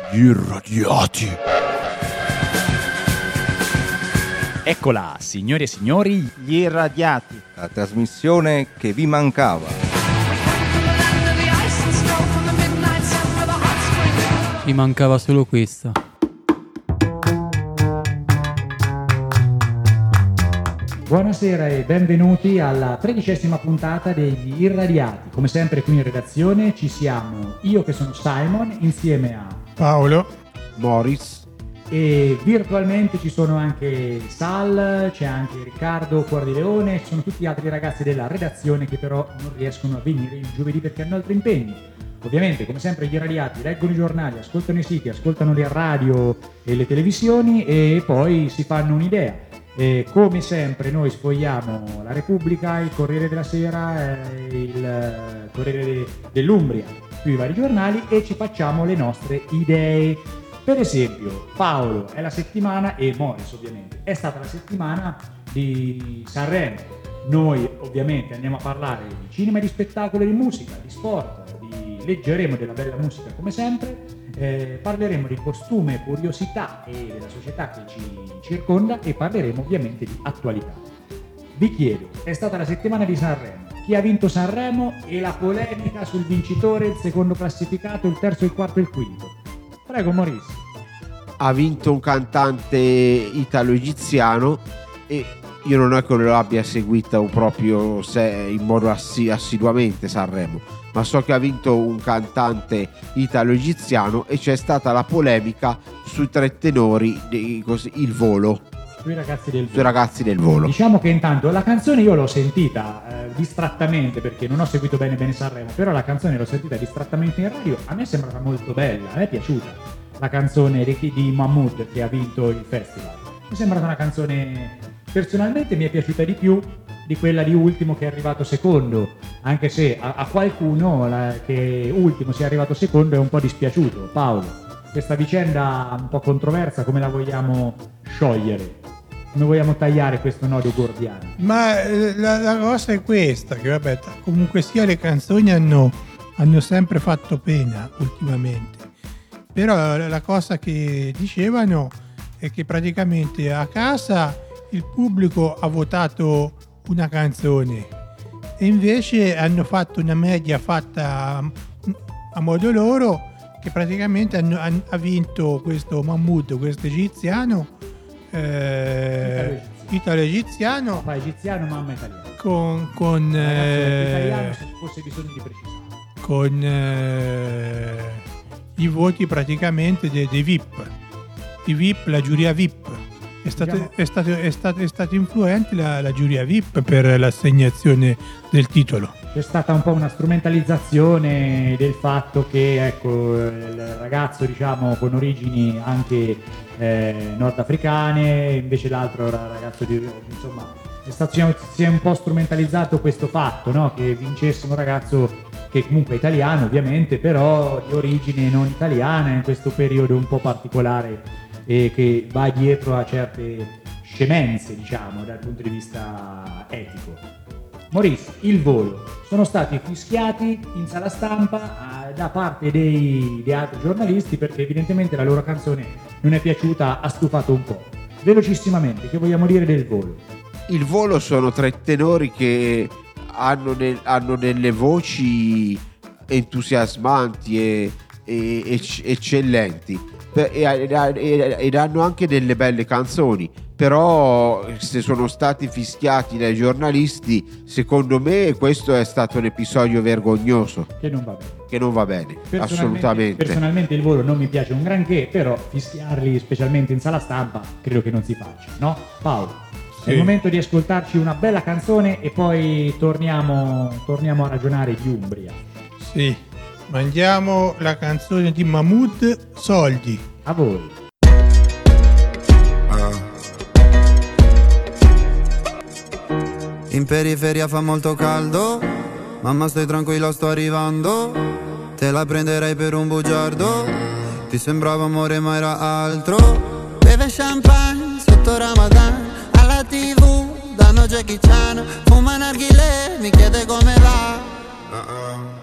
Gli irradiati. Eccola, signore e signori, Gli irradiati. La trasmissione che vi mancava. Mi mancava solo questa. Buonasera e benvenuti alla 13ª puntata degli Irradiati. Come sempre qui in redazione ci siamo io che sono Simon insieme a Paolo, Morris e virtualmente ci sono anche Sal, c'è anche Riccardo Cuordileone, ci sono tutti gli altri ragazzi della redazione che però non riescono a venire il giovedì perché hanno altri impegni. Ovviamente, come sempre, gli irradiati leggono i giornali, ascoltano i siti, ascoltano le radio e le televisioni e poi si fanno un'idea. E come sempre noi sfogliamo la Repubblica, il Corriere della Sera, il Corriere dell'Umbria, più i vari giornali e ci facciamo le nostre idee. Per esempio, Paolo è la settimana, e Morris ovviamente, è stata la settimana di Sanremo. Noi ovviamente andiamo a parlare di cinema, di spettacolo, di musica, di sport, leggeremo della bella musica come sempre, parleremo di costume, curiosità e della società che ci circonda e parleremo ovviamente di attualità. Vi chiedo, è stata la settimana di Sanremo, chi ha vinto Sanremo e la polemica sul vincitore, il secondo classificato, il terzo, il quarto e il quinto. Prego Maurizio. ha vinto un cantante italo-egiziano e io non è che lo abbia seguito proprio in modo assiduamente Sanremo, ma so che ha vinto un cantante italo-egiziano e c'è stata la polemica sui tre tenori il volo, Sui ragazzi del volo. volo. Diciamo che intanto la canzone io l'ho sentita distrattamente perché non ho seguito bene Sanremo, però la canzone l'ho sentita distrattamente in radio, a me è sembrata molto bella, a me è piaciuta la canzone di Mahmood che ha vinto il festival. Mi è sembrata una canzone, personalmente mi è piaciuta di più di quella di Ultimo che è arrivato secondo, anche se a qualcuno che Ultimo sia arrivato secondo è un po' dispiaciuto. Paolo, questa vicenda un po' controversa come la vogliamo sciogliere? Come vogliamo tagliare questo nodo gordiano? ma la cosa è questa, che vabbè, comunque sia le canzoni hanno sempre fatto pena ultimamente, però la cosa che dicevano è che praticamente a casa il pubblico ha votato una canzone e invece hanno fatto una media fatta a modo loro, che praticamente ha vinto questo Mahmood, questo egiziano, italo-egiziano, Papà egiziano, mamma italiana. con Italiano se fosse bisogno di precisare. con i voti praticamente dei VIP. I VIP, la giuria VIP. È stata influente la giuria VIP per l'assegnazione del titolo. C'è stata un po' una strumentalizzazione del fatto che ecco, il ragazzo diciamo con origini anche nordafricane, invece l'altro era ragazzo di insomma si è un po' strumentalizzato questo fatto, no? Che vincesse un ragazzo che comunque è italiano ovviamente, però di origine non italiana in questo periodo un po' particolare e che va dietro a certe scemenze diciamo dal punto di vista etico. Maurice, il volo, sono stati fischiati in sala stampa da parte di altri giornalisti perché evidentemente la loro canzone non è piaciuta, ha stufato un po'. Velocissimamente, che vogliamo dire del volo? Il volo sono tre tenori che hanno delle voci entusiasmanti e eccellenti ed hanno anche delle belle canzoni, però se sono stati fischiati dai giornalisti, secondo me questo è stato un episodio vergognoso Che non va bene. assolutamente. Personalmente il volo non mi piace un granché, però fischiarli specialmente in sala stampa credo che non si faccia, no? Paolo, Sì. è il momento di ascoltarci una bella canzone e poi torniamo a ragionare di Umbria. Sì, mandiamo la canzone di Mahmood, Soldi. A voi. In periferia fa molto caldo, mamma stai tranquilla sto arrivando, te la prenderei per un bugiardo, ti sembrava amore ma era altro. Beve champagne sotto Ramadan, alla TV danno Jackie Chan, fuma narghilè, mi chiede come va.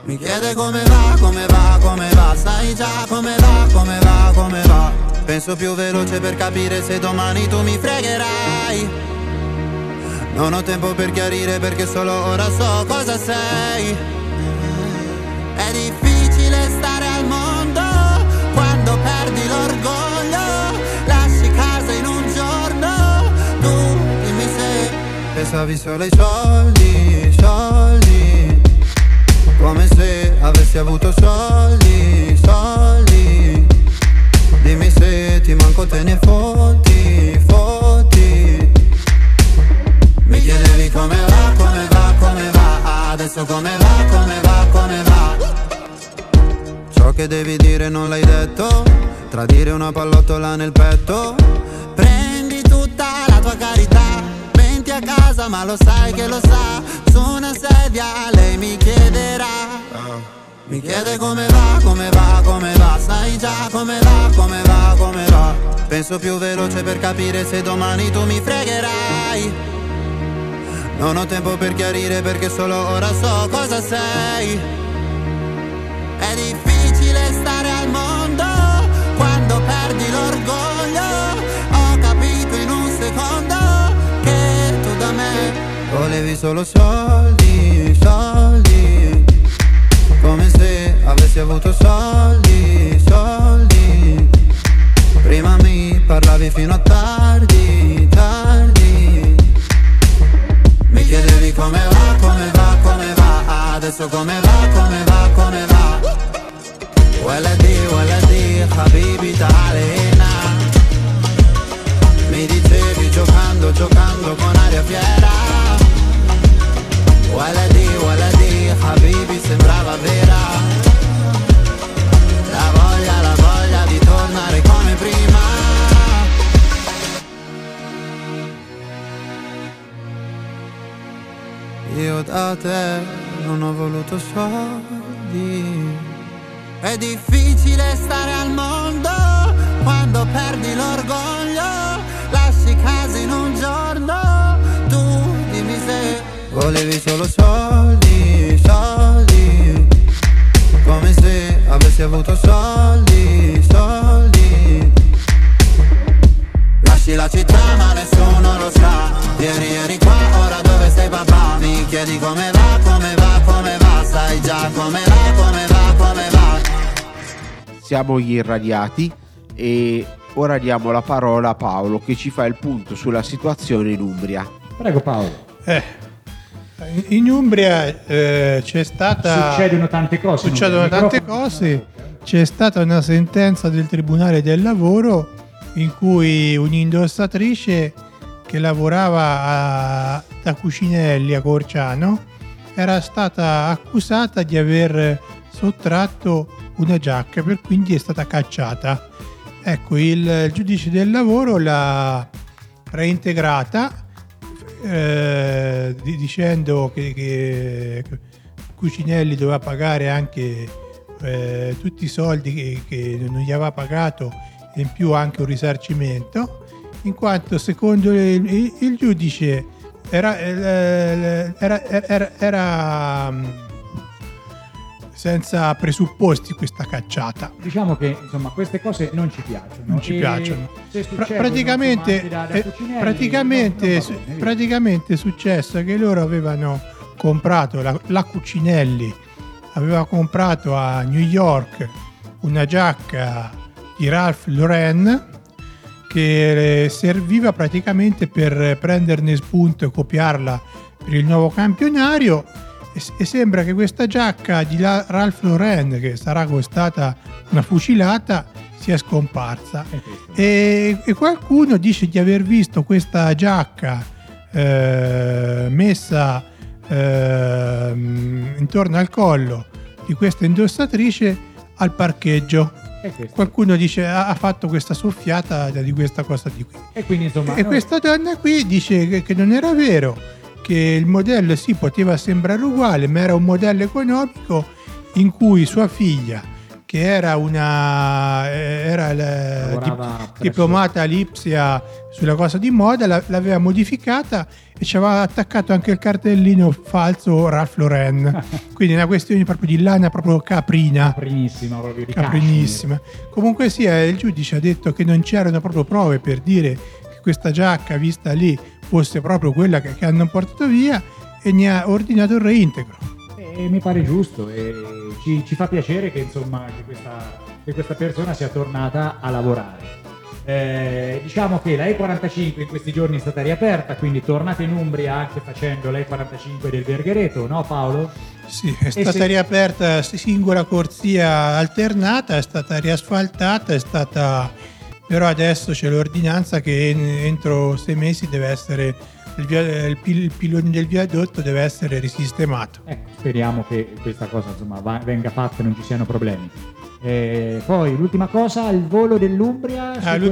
Mi chiede come va, sai già come va. Penso più veloce per capire se domani tu mi fregherai. Non ho tempo per chiarire perché solo ora so cosa sei. È difficile stare al mondo quando perdi l'orgoglio. Lasci casa in un giorno, tu dimmi se pensavi solo ai soldi, soldi. Come se avessi avuto soldi, soldi. Dimmi se ti manco te ne fotti, fotti. Mi chiedevi come va, adesso come va. Ciò che devi dire non l'hai detto, tradire una pallottola nel petto. Prendi tutta la tua carità, menti a casa ma lo sai che lo sa. Su una sedia lei mi chiederà. Mi chiede come va, sai già come va. Penso più veloce per capire se domani tu mi fregherai. Non ho tempo per chiarire perché solo ora so cosa sei. È difficile stare al mondo quando perdi l'orgoglio. Ho capito in un secondo che tu da me volevi solo soldi, soldi. Come se avessi avuto soldi, soldi. Prima mi parlavi fino a tardi, tardi. Mi chiedevi come va, adesso come va. Waladi, habibi ta'alina. Mi dicevi giocando con aria fiera. Waladi, habibi sembrava vera. La voglia di tornare come prima. Io da te non ho voluto soldi. È difficile stare al mondo quando perdi l'orgoglio. Lasci casa in un giorno, tu dimmi se volevi solo soldi, soldi. Come se avessi avuto soldi, soldi. Lasci la città ma nessuno lo sa. Ieri qua, ora dove sei papà? Mi chiedi come va. Sai già come va. Siamo gli irradiati e ora diamo la parola a Paolo che ci fa il punto sulla situazione in Umbria. Prego Paolo. In Umbria c'è stata... Succedono tante cose. C'è stata una sentenza del Tribunale del Lavoro in cui un'indossatrice che lavorava da Cucinelli a Corciano era stata accusata di aver sottratto una giacca, per quindi è stata cacciata. Ecco, il giudice del lavoro l'ha reintegrata dicendo che Cucinelli doveva pagare anche tutti i soldi che non gli aveva pagato e in più anche un risarcimento, in quanto secondo il giudice era senza presupposti questa cacciata. Diciamo che insomma queste cose non ci piacciono. Non ci piacciono. Praticamente è successo che loro avevano comprato, la Cucinelli aveva comprato a New York una giacca di Ralph Lauren che serviva praticamente per prenderne spunto e copiarla per il nuovo campionario, e sembra che questa giacca di Ralph Lauren, che sarà costata una fucilata, sia scomparsa, e qualcuno dice di aver visto questa giacca messa intorno al collo di questa indossatrice al parcheggio. Qualcuno dice ha fatto questa soffiata di questa cosa di qui, e quindi insomma questa donna qui dice che non era vero, che il modello sì poteva sembrare uguale, ma era un modello economico in cui sua figlia, che era diplomata all'Ipsia sulla cosa di moda, l'aveva modificata e ci aveva attaccato anche il cartellino falso Ralph Lauren. Quindi è una questione proprio di lana proprio caprina. Caprinissima, proprio di Caprinissima. Comunque sia, il giudice ha detto che non c'erano proprio prove per dire che questa giacca vista lì fosse proprio quella che hanno portato via, e ne ha ordinato il reintegro. E mi pare giusto, e ci fa piacere che insomma che questa persona sia tornata a lavorare. Diciamo che la E45 in questi giorni è stata riaperta, quindi tornate in Umbria anche facendo la E45 del Verghereto, no Paolo? Sì, è stata riaperta singola corsia alternata, è stata riasfaltata, però adesso c'è l'ordinanza che entro 6 mesi deve essere il pilone del viadotto deve essere risistemato. Speriamo che questa cosa insomma venga fatta e non ci siano problemi. Poi l'ultima cosa, il volo dell'Umbria,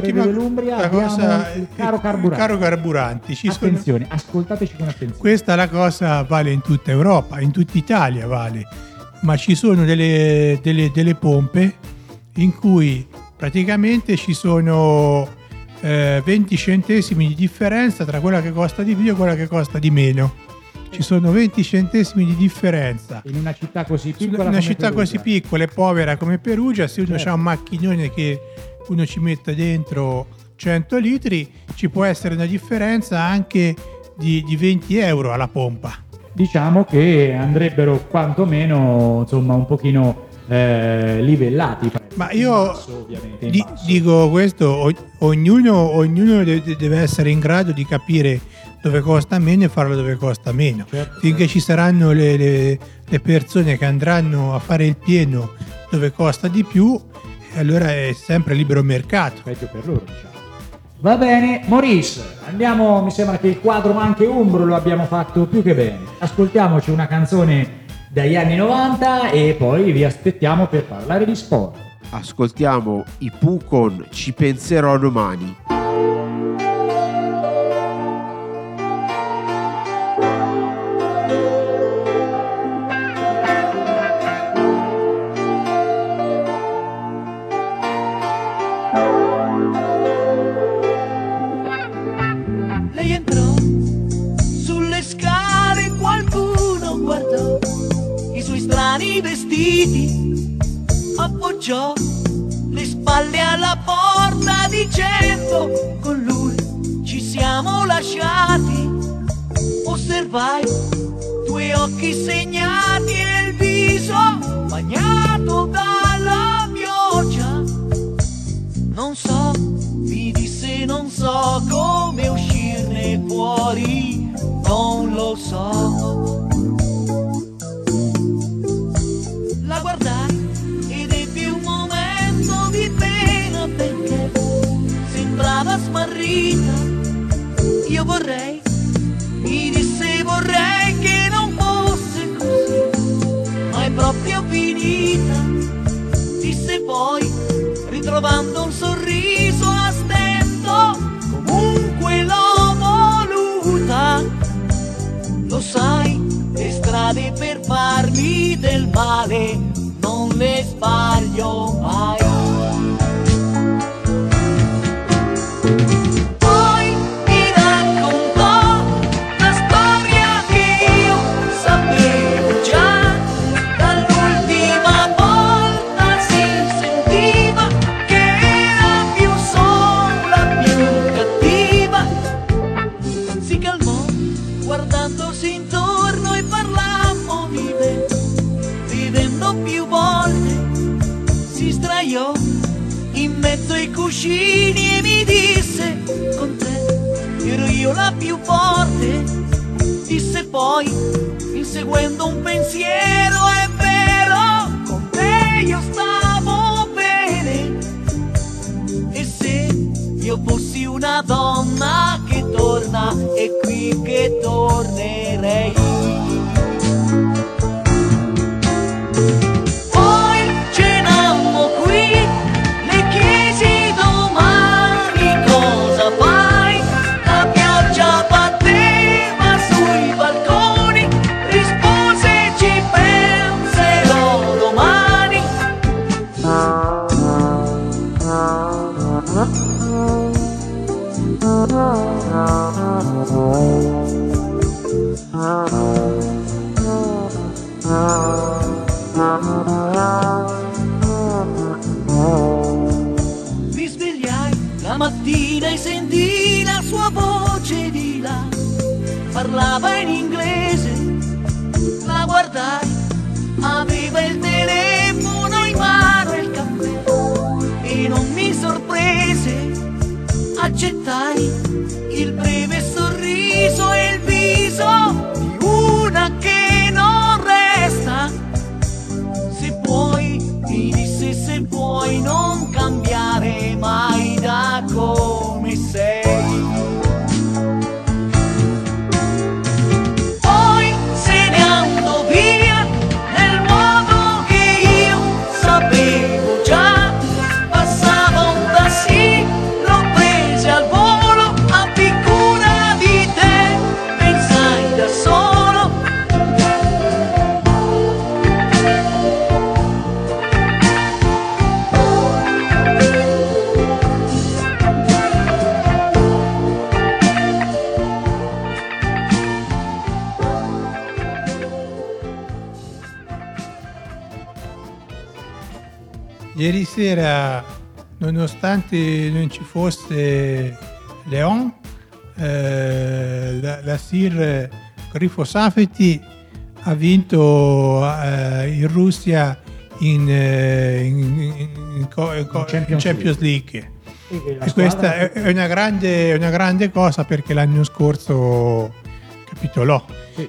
La cosa, il caro carburanti. Attenzione, ascoltateci con attenzione. Questa la cosa vale in tutta Europa, in tutta Italia vale, ma ci sono delle pompe in cui praticamente ci sono 20 centesimi di differenza tra quella che costa di più e quella che costa di meno. Ci sono 20 centesimi di differenza in una città così piccola, così piccola e povera come Perugia. Se uno ha un macchinone che uno ci mette dentro 100 litri, ci può essere una differenza anche di 20 euro alla pompa. Diciamo che andrebbero quantomeno insomma un pochino livellati. Ma io dico questo, ognuno deve essere in grado di capire dove costa meno e farlo dove costa meno. Finché ci saranno le persone che andranno a fare il pieno dove costa di più, allora è sempre libero mercato. Peggio per loro, diciamo. Va bene, Maurice, andiamo, mi sembra che il quadro anche umbro lo abbiamo fatto più che bene. Ascoltiamoci una canzone dagli anni 90 e poi vi aspettiamo per parlare di sport. Ascoltiamo i Pooh con Ci penserò domani. Lei entrò sulle scale, qualcuno guardò i suoi strani vestiti, appoggiò le spalle alla porta dicendo con lui ci siamo lasciati. Osservai tuoi occhi segnati e il viso bagnato dalla pioggia. Non so, mi disse, non so come uscirne fuori, non lo so. La guardai ed ebbi un momento di pena perché sembrava smarrita. Io vorrei, mi disse, vorrei che non fosse così, ma è proprio finita. Disse poi, ritrovando un sorriso a stento, comunque l'ho voluta. Lo sai, le strade per farmi del male non le sbaglio mai. Poi mi raccontò la storia che io sapevo già. Dall'ultima volta si sentiva che era più sola, più cattiva. Si calmò guardandosi intorno e parlammo vivendo più volte. Si sdraiò in mezzo ai cuscini e mi disse con te ero io la più forte. Disse poi inseguendo un pensiero è vero, con te io stavo bene. E se io fossi una donna che torna, è qui che tornerei. Poi cenammo qui, le chiesi domani cosa fai. La pioggia batteva sui balconi, rispose ci penso Mi svegliai la mattina e sentii la sua voce di là, parlava in inglese, la guardai, aveva il telefono in mano e il caffè, e non mi sorprese, accettai il breve sorriso e il viso di una che non resta. Se puoi, mi disse, se puoi non cambiare mai da come sei. Poi se ne andò via nel modo che io sapevo già. Passava un taxi, l'ho prese al volo, abbi cura di te, pensai da solo. Ieri sera, nonostante non ci fosse Leon, la SIR Grifo-Safety ha vinto in Russia in Champions League. E questa è una grande cosa, perché l'anno scorso capitolò. Sì.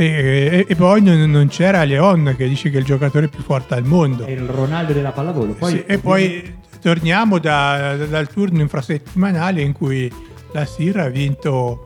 E poi non c'era Leon, che dice che è il giocatore più forte al mondo. È il Ronaldo della pallavolo. Poi, sì, e poi torniamo dal turno infrasettimanale in cui la SIR ha vinto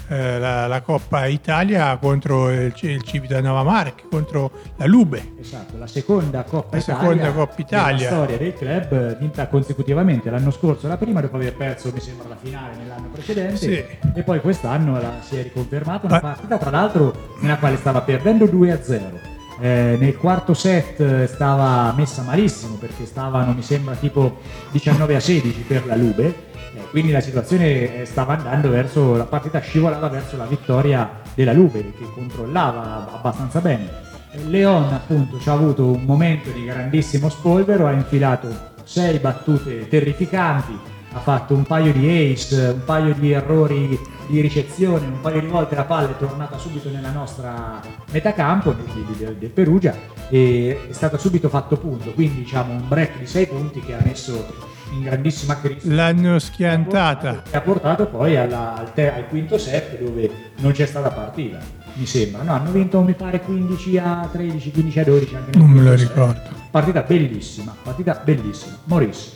la Coppa Italia contro il Civitanova Marche, contro la Lube. Esatto, la seconda Coppa Italia nella storia del club, vinta consecutivamente. L'anno scorso la prima, dopo aver perso, mi sembra, la finale nell'anno precedente, sì. E poi quest'anno si è riconfermata una partita, tra l'altro, nella quale stava perdendo 2-0. Nel quarto set stava messa malissimo, perché stavano, mi sembra, tipo 19-16 per la Lube. Quindi la situazione stava andando verso, la partita scivolava verso la vittoria della Lube, che controllava abbastanza bene. Leon, appunto, ci ha avuto un momento di grandissimo spolvero, ha infilato 6 battute terrificanti, ha fatto un paio di ace, un paio di errori di ricezione, un paio di volte la palla è tornata subito nella nostra metacampo del Perugia, e è stato subito fatto punto, quindi diciamo un break di 6 punti che ha messo in grandissima crisi. L'hanno schiantata. Che ha portato poi al quinto set, dove non c'è stata partita, mi sembra. No, hanno vinto, mi pare, 15-13, 15-12. Anche non me lo ricordo. Partita bellissima. Maurice,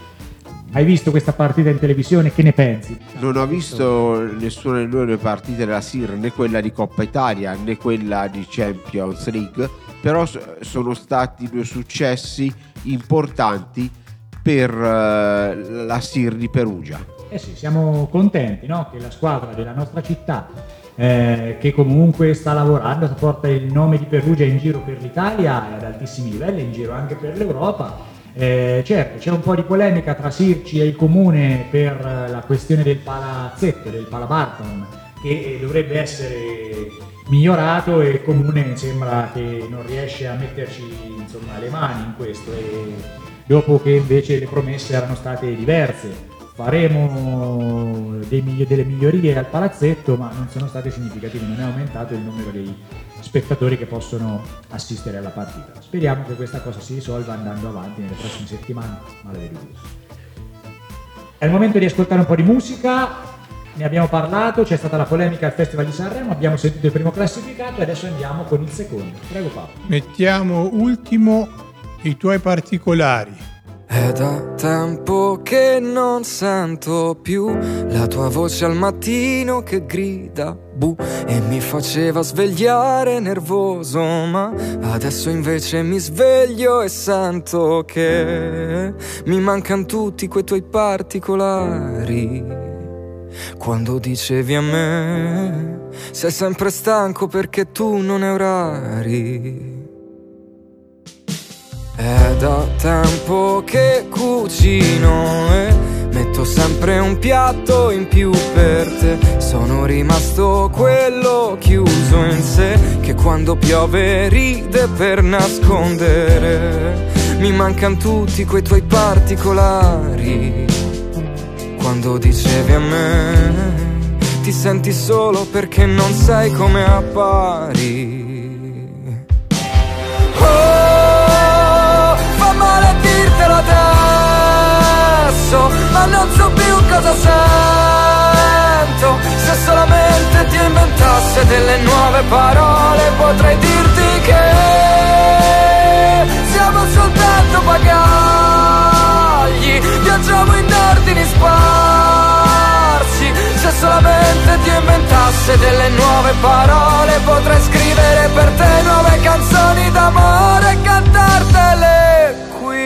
hai visto questa partita in televisione? Che ne pensi? Non ho visto nessuna delle due partite della SIR, né quella di Coppa Italia né quella di Champions League, però sono stati 2 successi importanti per la SIR di Perugia. Sì, siamo contenti, no? Che la squadra della nostra città, che comunque sta lavorando, porta il nome di Perugia in giro per l'Italia ad altissimi livelli, in giro anche per l'Europa. Certo, c'è un po' di polemica tra Sirci e il comune per la questione del palazzetto, del Palabarton, che dovrebbe essere migliorato, e il comune sembra che non riesce a metterci, insomma, le mani in questo, e dopo che invece le promesse erano state diverse. Faremo delle migliorie al palazzetto, ma non sono state significative, non è aumentato il numero dei spettatori che possono assistere alla partita. Speriamo che questa cosa si risolva andando avanti nelle prossime settimane, maledetti. È il momento di ascoltare un po' di musica, ne abbiamo parlato, c'è stata la polemica al Festival di Sanremo, abbiamo sentito il primo classificato e adesso andiamo con il secondo. Prego Paolo. Mettiamo ultimo i tuoi particolari. È da tempo che non sento più la tua voce al mattino che grida bu e mi faceva svegliare nervoso, ma adesso invece mi sveglio e sento che mi mancano tutti quei tuoi particolari. Quando dicevi a me sei sempre stanco perché tu non hai orari. È da tempo che cucino e metto sempre un piatto in più per te. Sono rimasto quello chiuso in sé, che quando piove ride per nascondere. Mi mancan tutti quei tuoi particolari. Quando dicevi a me, ti senti solo perché non sai come appari. Oh, fa male dirtelo adesso, ma non so più cosa sento. Se solamente ti inventasse delle nuove parole, potrei dirti che siamo soltanto bagagli, viaggiamo in ordini sparsi. Se solamente ti inventasse delle nuove parole, potrei scrivere per te nuove canzoni d'amore e cantartele qui.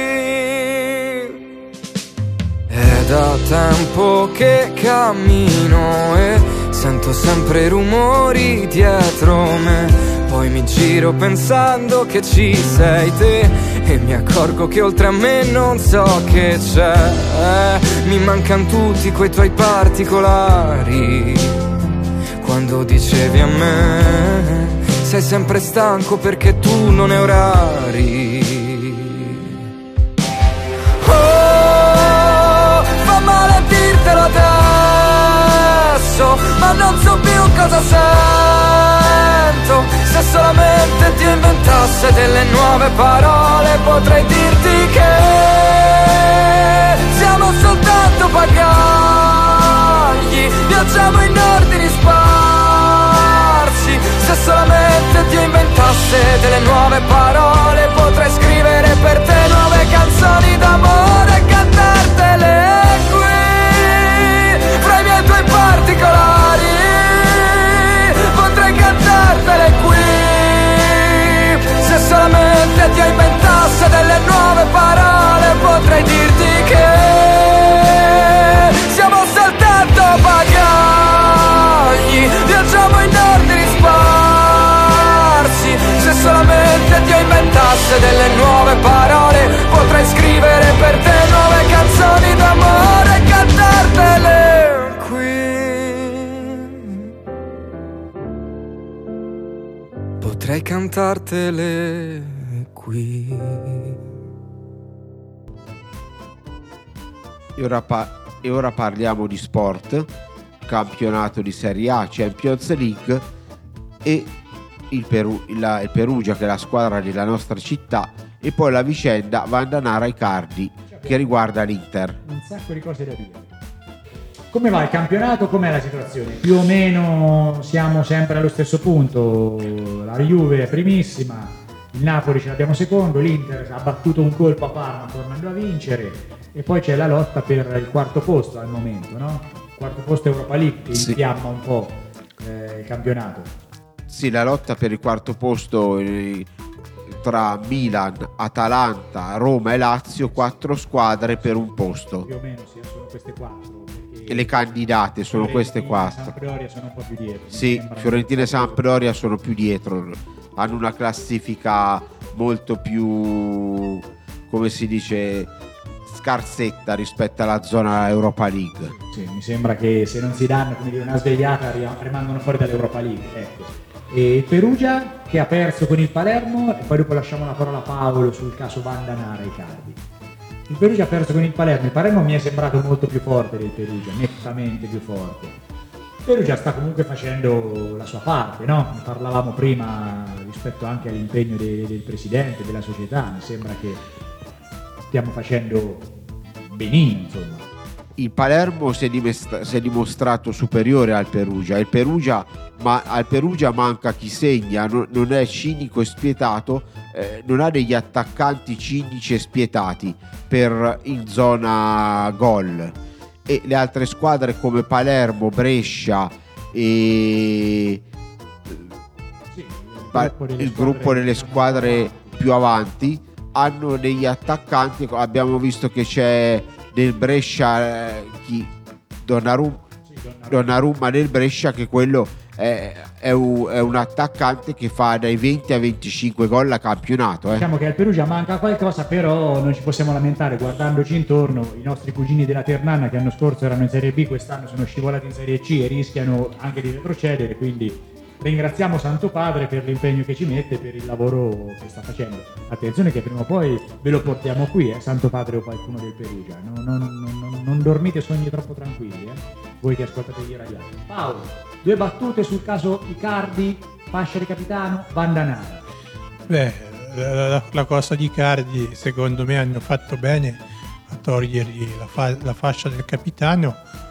È da tempo che cammino e sento sempre rumori dietro me. Poi mi giro pensando che ci sei te e mi accorgo che oltre a me non so che c'è. Mi mancan tutti quei tuoi particolari. Quando dicevi a me, sei sempre stanco perché tu non hai orari. Oh, fa male dirtelo adesso, ma non so più cosa sento. Se solamente ti inventasse delle nuove parole, potrei dirti che siamo soltanto bagagli, viaggiamo in ordini sparsi. Se solamente ti inventasse delle nuove parole, potrei scrivere per te nuove canzoni d'amore e cantartele qui, fra i miei tuoi particolari. Potrei cantartele qui. Se solamente ti inventasse delle nuove parole, potrei dirti che siamo soltanto bagagli, viaggiamo in ordini sparsi. Se solamente ti inventasse delle nuove parole, potrei scrivere per te nuove canzoni d'amore e cantartele qui. Potrei cantartele qui. E ora parliamo di sport, campionato di Serie A, Champions League e il Perugia, che è la squadra della nostra città, e poi la vicenda Vandanara-Icardi che riguarda l'Inter. Un sacco di cose da dire. Come va il campionato? Com'è la situazione? Più o meno siamo sempre allo stesso punto. La Juve è primissima, il Napoli ce l'abbiamo secondo, l'Inter ha battuto un colpo a Parma tornando a vincere, e poi c'è la lotta per il quarto posto al momento, no? Quarto posto Europa League che infiamma un po' il campionato. Sì, la lotta per il quarto posto tra Milan, Atalanta, Roma e Lazio, 4 squadre per un posto. Più o meno sì, sono queste 4. E le candidate sono queste 4. Sampdoria sono un po' più dietro. Sì, Fiorentina e Sampdoria sono più dietro. Hanno una classifica molto più, come si dice, scarsetta rispetto alla zona Europa League. Sì, mi sembra che se non si danno, come dire, una svegliata rimangono fuori dall'Europa League, ecco. E il Perugia che ha perso con il Palermo, e poi dopo lasciamo la parola a Paolo sul caso Vandanara-Icardi. Il Perugia ha perso con il Palermo mi è sembrato molto più forte del Perugia, nettamente più forte. Il Perugia sta comunque facendo la sua parte, no? Ne parlavamo prima rispetto anche all'impegno del presidente, della società, mi sembra che stiamo facendo benino, insomma. Il Palermo si è dimostrato superiore al Perugia. Al Perugia manca chi segna, non è cinico e spietato, non ha degli attaccanti cinici e spietati in zona gol. E le altre squadre come Palermo, Brescia e il gruppo delle squadre più avanti hanno degli attaccanti. Abbiamo visto che c'è del Brescia Donnarumma del Brescia, che quello è un attaccante che fa dai 20 a 25 gol a campionato. Diciamo che al Perugia manca qualcosa, però non ci possiamo lamentare guardandoci intorno. I nostri cugini della Ternana, che l'anno scorso erano in Serie B, quest'anno sono scivolati in Serie C e rischiano anche di retrocedere, quindi ringraziamo Santo Padre per l'impegno che ci mette, per il lavoro che sta facendo. Attenzione che prima o poi ve lo portiamo qui, Santo Padre o qualcuno del Perugia. Non dormite sogni troppo tranquilli, voi che ascoltate gli radiati. Paolo, 2 battute sul caso Icardi, fascia di capitano, Vandanara. Beh, la cosa di Icardi secondo me hanno fatto bene a togliergli la fascia del capitano,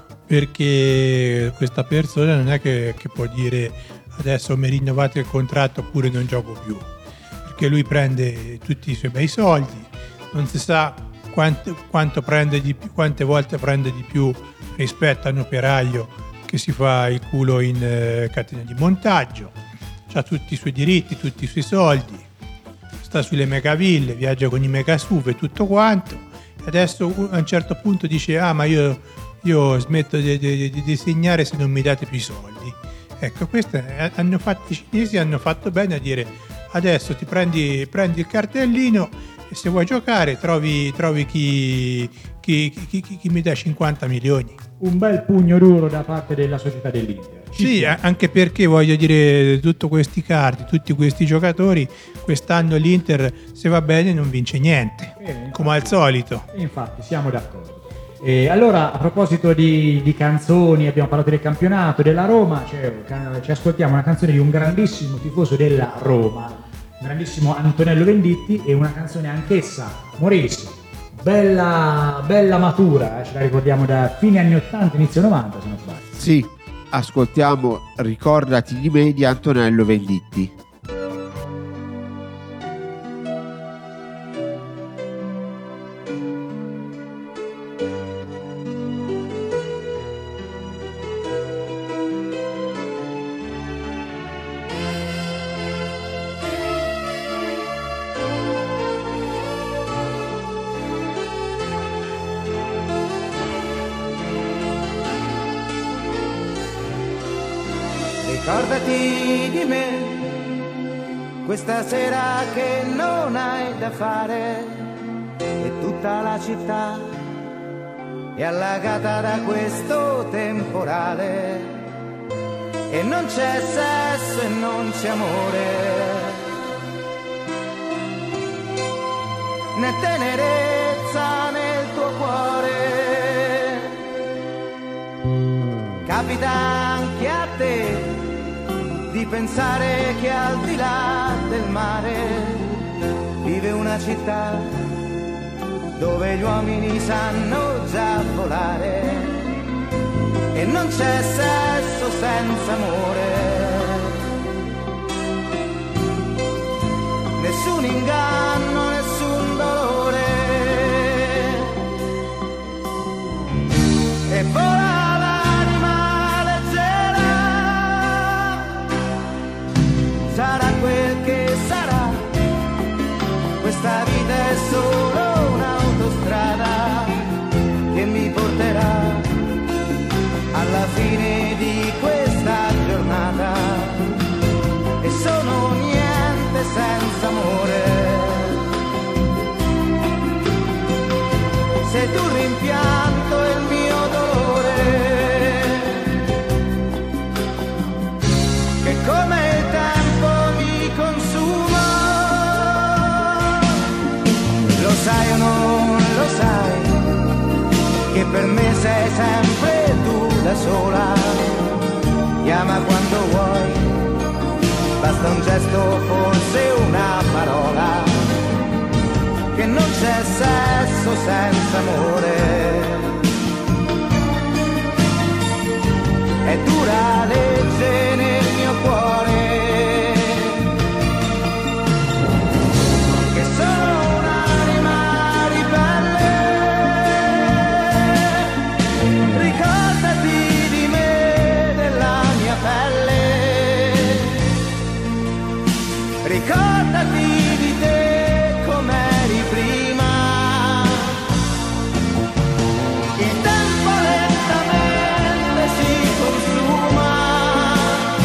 perché questa persona non è che può dire adesso mi rinnovate il contratto oppure non gioco più, perché lui prende tutti i suoi bei soldi, non si sa quanto prende di più, quante volte prende di più rispetto a un operaio che si fa il culo in catena di montaggio, ha tutti i suoi diritti, tutti i suoi soldi, sta sulle megaville, viaggia con i mega SUV e tutto quanto. Adesso a un certo punto dice ma io smetto di disegnare se non mi date più i soldi. Ecco, i cinesi hanno fatto bene a dire adesso ti prendi il cartellino e se vuoi giocare trovi chi mi dà 50 milioni. Un bel pugno duro da parte della società dell'Inter. Sì, anche perché voglio dire, tutti questi cardi, tutti questi giocatori, quest'anno l'Inter, se va bene, non vince niente, come al solito. Infatti, siamo d'accordo. Allora, a proposito di canzoni, abbiamo parlato del campionato, della Roma, ci ascoltiamo una canzone di un grandissimo tifoso della Roma, un grandissimo Antonello Venditti, e una canzone anch'essa, Maurice, bella matura, ce la ricordiamo da fine anni 80, inizio 90 se non sbaglio. Sì, ascoltiamo Ricordati di me di Antonello Venditti. Ricordati di me, questa sera che non hai da fare, e tutta la città è allagata da questo temporale, e non c'è sesso e non c'è amore, né tenerezza nel tuo cuore. Capita anche a te di pensare che al di là del mare vive una città dove gli uomini sanno già volare, e non c'è sesso senza amore, nessun inganno, nessun dolore, e vola sarà quel che sarà, questa vita è solo un'autostrada che mi porterà alla fine di questa giornata, e sono niente senza amore. Sei tu il rimpianto e il mio dolore, che come il tempo consuma. Lo sai o non lo sai, che per me sei sempre tu da sola. Chiama quando vuoi, basta un gesto, forse una parola, che non c'è sesso senza amore. È dura legge nel mio cuore, ricordati di te com'eri prima. Il tempo lentamente si consuma,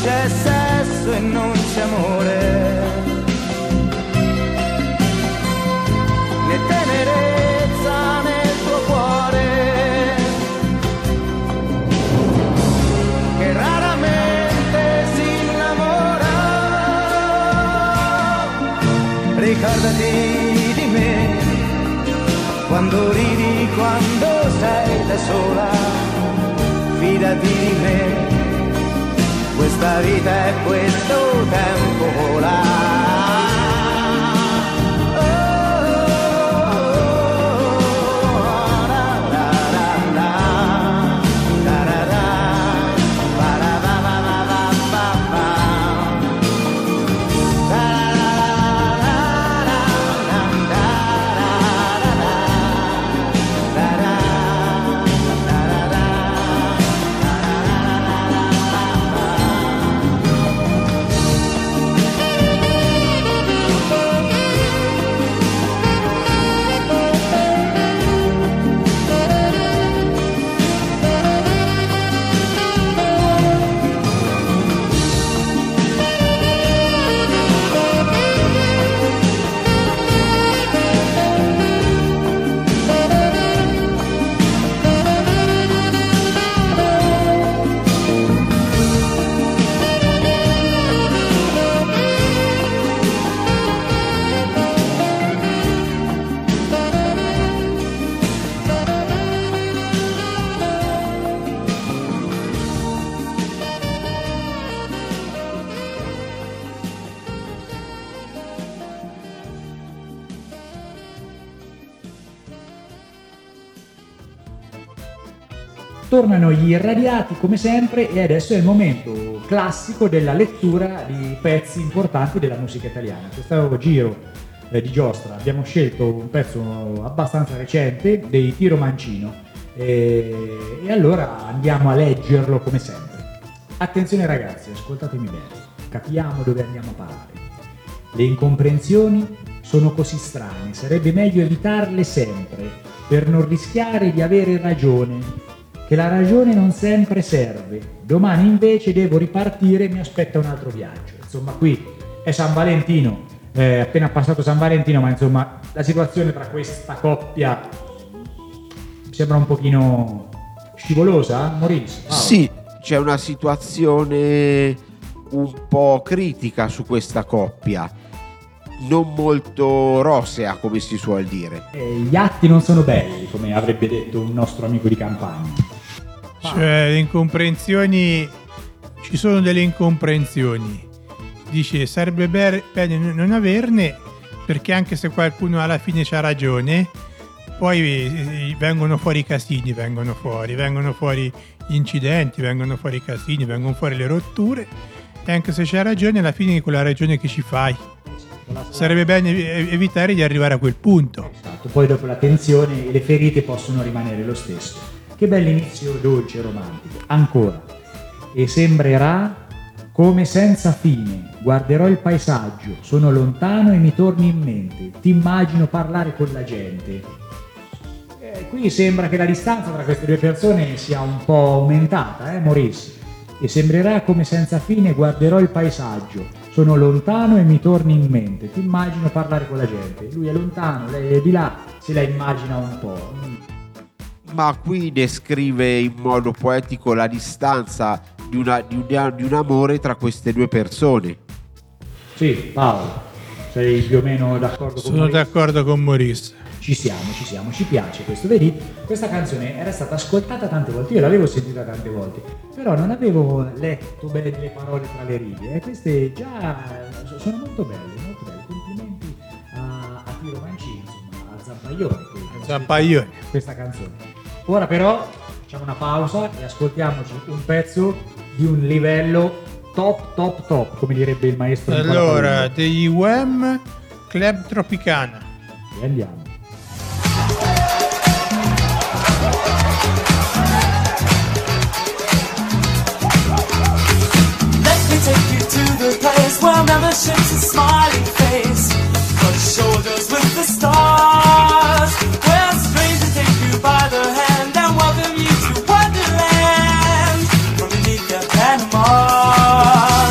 c'è sesso e non c'è amore, né tenerezza nel tuo cuore, che raramente si innamora. Ricordati di me quando ridi, quando sei da sola, fidati di me, questa vita è questo tempo vola. Tornano gli irradiati come sempre e adesso è il momento classico della lettura di pezzi importanti della musica italiana. Questo giro di giostra abbiamo scelto un pezzo abbastanza recente dei Tiro Mancino e allora andiamo a leggerlo come sempre. Attenzione ragazzi, ascoltatemi bene, capiamo dove andiamo a parare. Le incomprensioni sono così strane, sarebbe meglio evitarle sempre per non rischiare di avere ragione, che la ragione non sempre serve. Domani invece devo ripartire e mi aspetta un altro viaggio. Insomma, qui è San Valentino, è appena passato San Valentino, ma insomma la situazione tra questa coppia sembra un pochino scivolosa, Maurice? Sì, c'è una situazione un po' critica su questa coppia, non molto rosea come si suol dire. Gli atti non sono belli, come avrebbe detto un nostro amico di campagna. Cioè, le incomprensioni, ci sono delle incomprensioni. Dice, sarebbe bene non averne, perché anche se qualcuno alla fine c'ha ragione, poi vengono fuori i casini, vengono fuori gli incidenti, vengono fuori i casini, vengono fuori le rotture, e anche se c'è ragione, alla fine è quella ragione che ci fai. Sarebbe bene evitare di arrivare a quel punto. Esatto, poi dopo la tensione le ferite possono rimanere lo stesso. Che bell'inizio dolce e romantico. Ancora. E sembrerà come senza fine. Guarderò il paesaggio, sono lontano e mi torni in mente. Ti immagino parlare con la gente. Qui sembra che la distanza tra queste due persone sia un po' aumentata, Maurice? E sembrerà come senza fine, guarderò il paesaggio, sono lontano e mi torni in mente. Ti immagino parlare con la gente. Lui è lontano, lei è di là, se la immagina un po'. Ma qui descrive in modo poetico la distanza di un amore tra queste due persone. Sì, Paolo, sei più o meno d'accordo con Sono d'accordo con Maurice. Ci siamo, ci piace questo. Vedi, questa canzone era stata ascoltata tante volte, io l'avevo sentita tante volte, però non avevo letto bene le parole tra le righe, e queste già sono molto belle. Complimenti a Tiro Mancino, insomma, a Zampaglione, questa canzone. Ora però facciamo una pausa e ascoltiamoci un pezzo di un livello top, come direbbe il maestro. Allora, degli Wham, Club Tropicana. E andiamo. Let me take you to the place where never shakes a smiling face, but shoulders with the stars, where strangers take you by the hand and welcome you to Wonderland from beneath the Panama.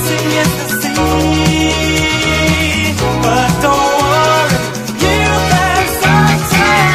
sea is the sea. But don't worry, youth and sunshine.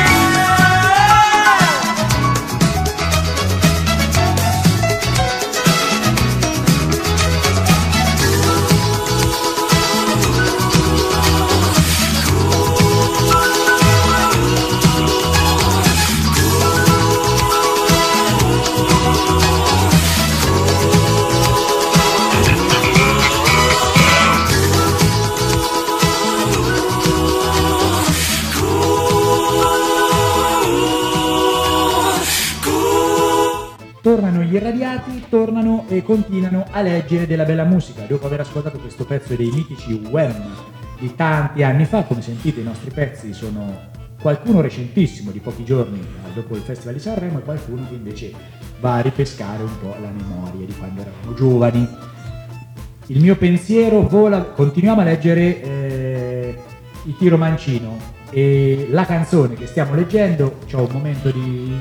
Tornano gli irradiati, tornano e continuano a leggere della bella musica. Dopo aver ascoltato questo pezzo dei mitici Wham di tanti anni fa, come sentite i nostri pezzi sono qualcuno recentissimo di pochi giorni dopo il Festival di Sanremo e qualcuno che invece va a ripescare un po' la memoria di quando eravamo giovani. Il mio pensiero vola, continuiamo a leggere il Tiro Mancino e la canzone che stiamo leggendo c'ho un momento di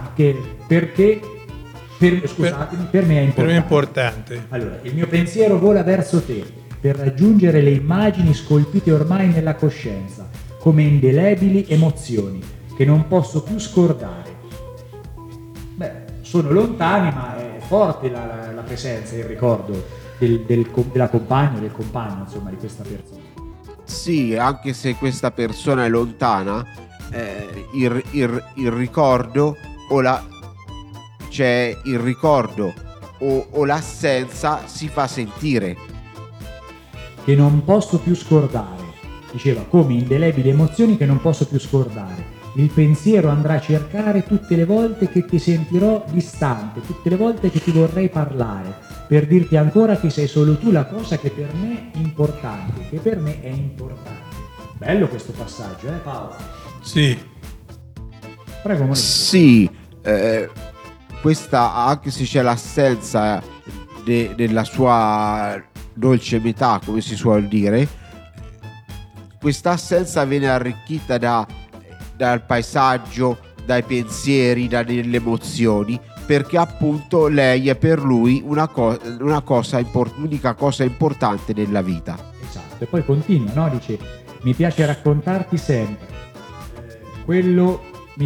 scusatemi, per me è importante. Per me è importante. Allora, il mio pensiero vola verso te per raggiungere le immagini scolpite ormai nella coscienza come indelebili emozioni che non posso più scordare. Beh, sono lontani ma è forte la presenza, il ricordo della compagna, del compagno, insomma, di questa persona. Sì, anche se questa persona è lontana, il ricordo c'è il ricordo o l'assenza si fa sentire. Che non posso più scordare, diceva, come indelebili emozioni che non posso più scordare. Il pensiero andrà a cercare tutte le volte che ti sentirò distante, tutte le volte che ti vorrei parlare, per dirti ancora che sei solo tu la cosa che per me è importante, che per me è importante. Bello questo passaggio, Paolo? Sì. Prego, Maurizio. Sì, questa, anche se c'è l'assenza della sua dolce metà, come si suol dire, questa assenza viene arricchita dal paesaggio, dai pensieri, dalle emozioni, perché appunto lei è per lui l'unica cosa importante nella vita. Esatto, e poi continua, no? Dice, mi piace raccontarti sempre quello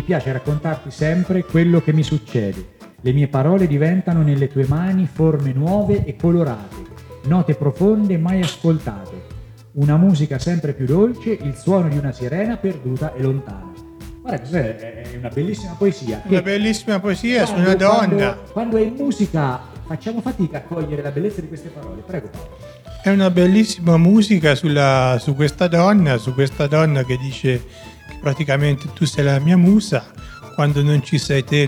che mi succede. Le mie parole diventano nelle tue mani forme nuove e colorate, note profonde mai ascoltate, una musica sempre più dolce, il suono di una sirena perduta e lontana. Guarda, è una bellissima poesia. Una bellissima poesia su una donna. Quando è in musica facciamo fatica a cogliere la bellezza di queste parole. Prego, Paolo. È una bellissima musica su questa donna che dice che praticamente tu sei la mia musa, quando non ci sei te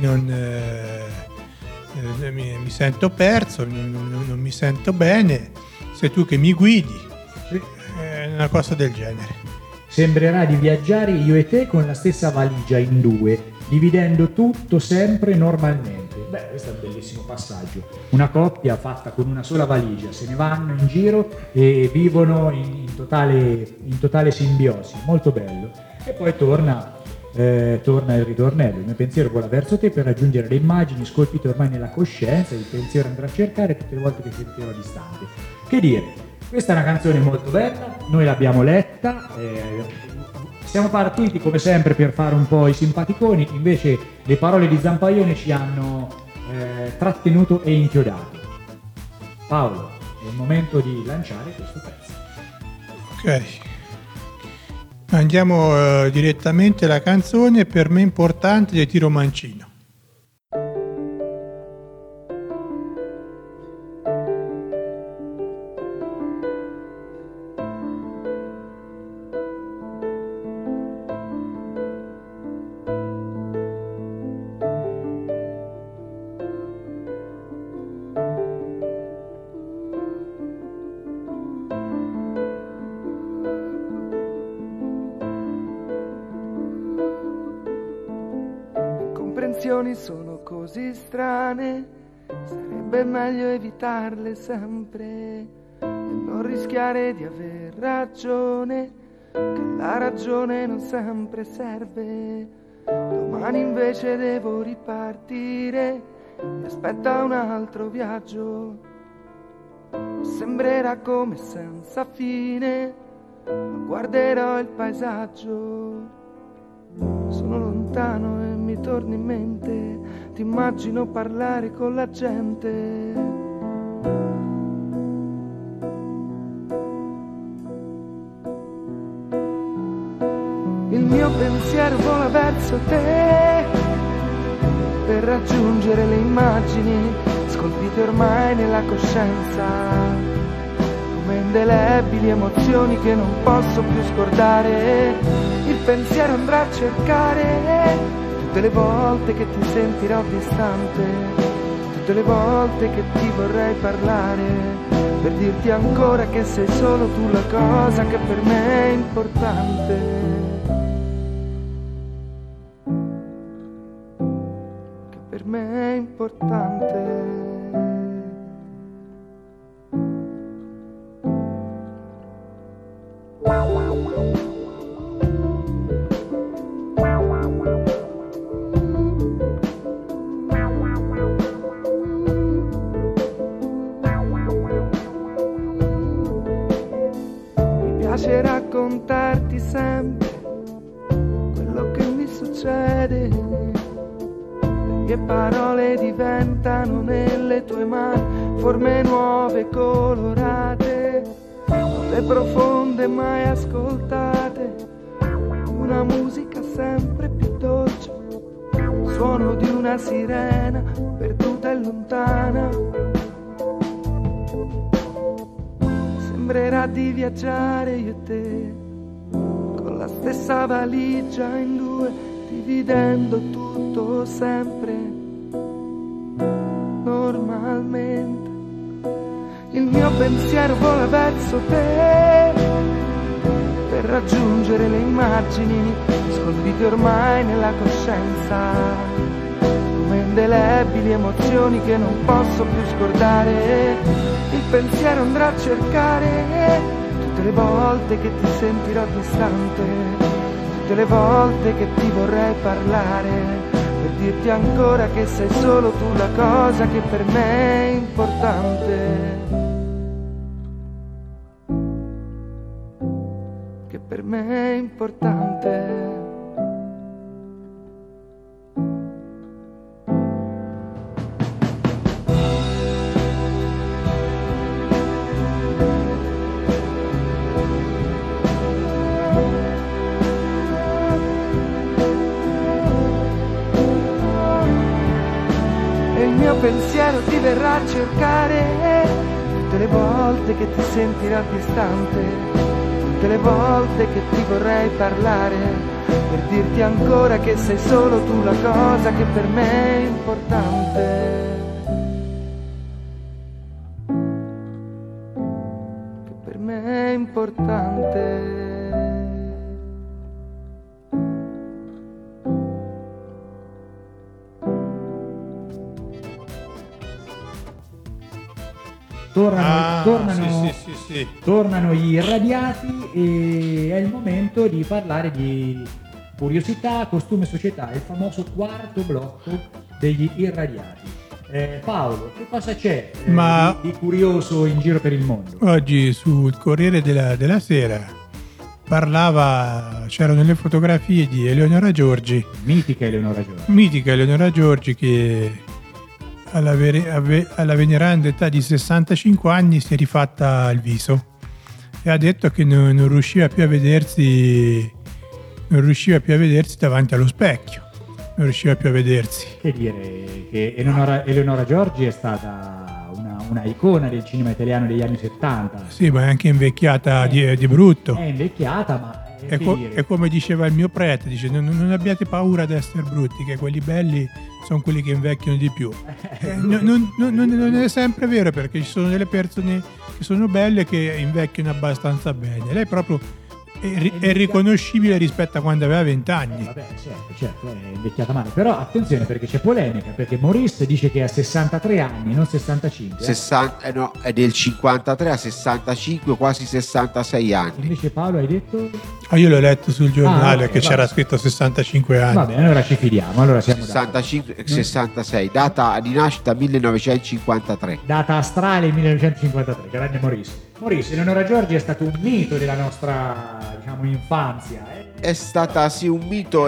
mi sento perso, non mi sento bene, sei tu che mi guidi. Sì. È una cosa del genere. Sembrerà di viaggiare io e te con la stessa valigia in due, dividendo tutto sempre normalmente. Beh, questo è un bellissimo passaggio. Una coppia fatta con una sola valigia, se ne vanno in giro e vivono in totale simbiosi. Molto bello. E poi torna il ritornello. Il mio pensiero vola verso te per raggiungere le immagini scolpite ormai nella coscienza. Il pensiero andrà a cercare tutte le volte che sentirò distante. Che dire? Questa è una canzone molto bella, noi l'abbiamo letta, siamo partiti come sempre per fare un po' i simpaticoni, invece le parole di Zampaione ci hanno trattenuto e inchiodato. Paolo, è il momento di lanciare questo pezzo. Ok, andiamo direttamente alla canzone per me importante di Tiro Mancino. Sono così strane, sarebbe meglio evitarle sempre e non rischiare di aver ragione, che la ragione non sempre serve. Domani invece devo ripartire, mi aspetta un altro viaggio. sembrerà come senza fine, ma guarderò il paesaggio. Sono lontano e mi torni in mente, ti immagino parlare con la gente. Il mio pensiero vola verso te per raggiungere le immagini scolpite ormai nella coscienza, come indelebili emozioni che non posso più scordare. Il pensiero andrà a cercare tutte le volte che ti sentirò distante, tutte le volte che ti vorrei parlare, per dirti ancora che sei solo tu la cosa che per me è importante. Per me è importante. Mi piace raccontarti sempre quello che mi succede. Le parole diventano nelle tue mani forme nuove e colorate, note profonde mai ascoltate, una musica sempre più dolce, suono di una sirena perduta e lontana. Sembrerà di viaggiare io e te con la stessa valigia in due, dividendo tutto sempre normalmente. Il mio pensiero vola verso te per raggiungere le immagini scolpite ormai nella coscienza, come indelebili emozioni che non posso più scordare. Il pensiero andrà a cercare tutte le volte che ti sentirò distante, tutte le volte che ti vorrei parlare, per dirti ancora che sei solo tu la cosa che per me è importante, che per me è importante. Pensiero ti verrà a cercare tutte le volte che ti sentirò distante, tutte le volte che ti vorrei parlare, per dirti ancora che sei solo tu la cosa che per me è importante, che per me è importante. Tornano gli irradiati e è il momento di parlare di curiosità, costume e società, il famoso quarto blocco degli irradiati. Paolo, che cosa c'è di curioso in giro per il mondo? Oggi sul Corriere della Sera c'erano le fotografie di Eleonora Giorgi. Mitica Eleonora Giorgi che alla veneranda età di 65 anni si è rifatta il viso e ha detto che non riusciva più a vedersi davanti allo specchio, non riusciva più a vedersi. Che dire, che Eleonora Giorgi è stata una icona del cinema italiano degli anni 70. Sì, ma è anche invecchiata di brutto. È invecchiata, ma è come diceva il mio prete, dice non abbiate paura di essere brutti, che quelli belli sono quelli che invecchiano di più. Non è sempre vero, perché ci sono delle persone che sono belle e che invecchiano abbastanza bene. Lei proprio è riconoscibile rispetto a quando aveva 20 anni. Vabbè, certo, è invecchiata male. Però attenzione, perché c'è polemica, perché Maurice dice che ha 63 anni, non 65. No, è del 53 a 65, quasi 66 anni. Invece Paolo hai detto? Io l'ho letto sul giornale ok, che c'era vabbè. scritto 65 anni. Va bene, allora ci fidiamo, allora siamo 65, 66, data di nascita 1953. Data astrale 1953, grande Maurice. Maurice, Eleonora Giorgi è stato un mito della nostra, diciamo, infanzia. È stata sì un mito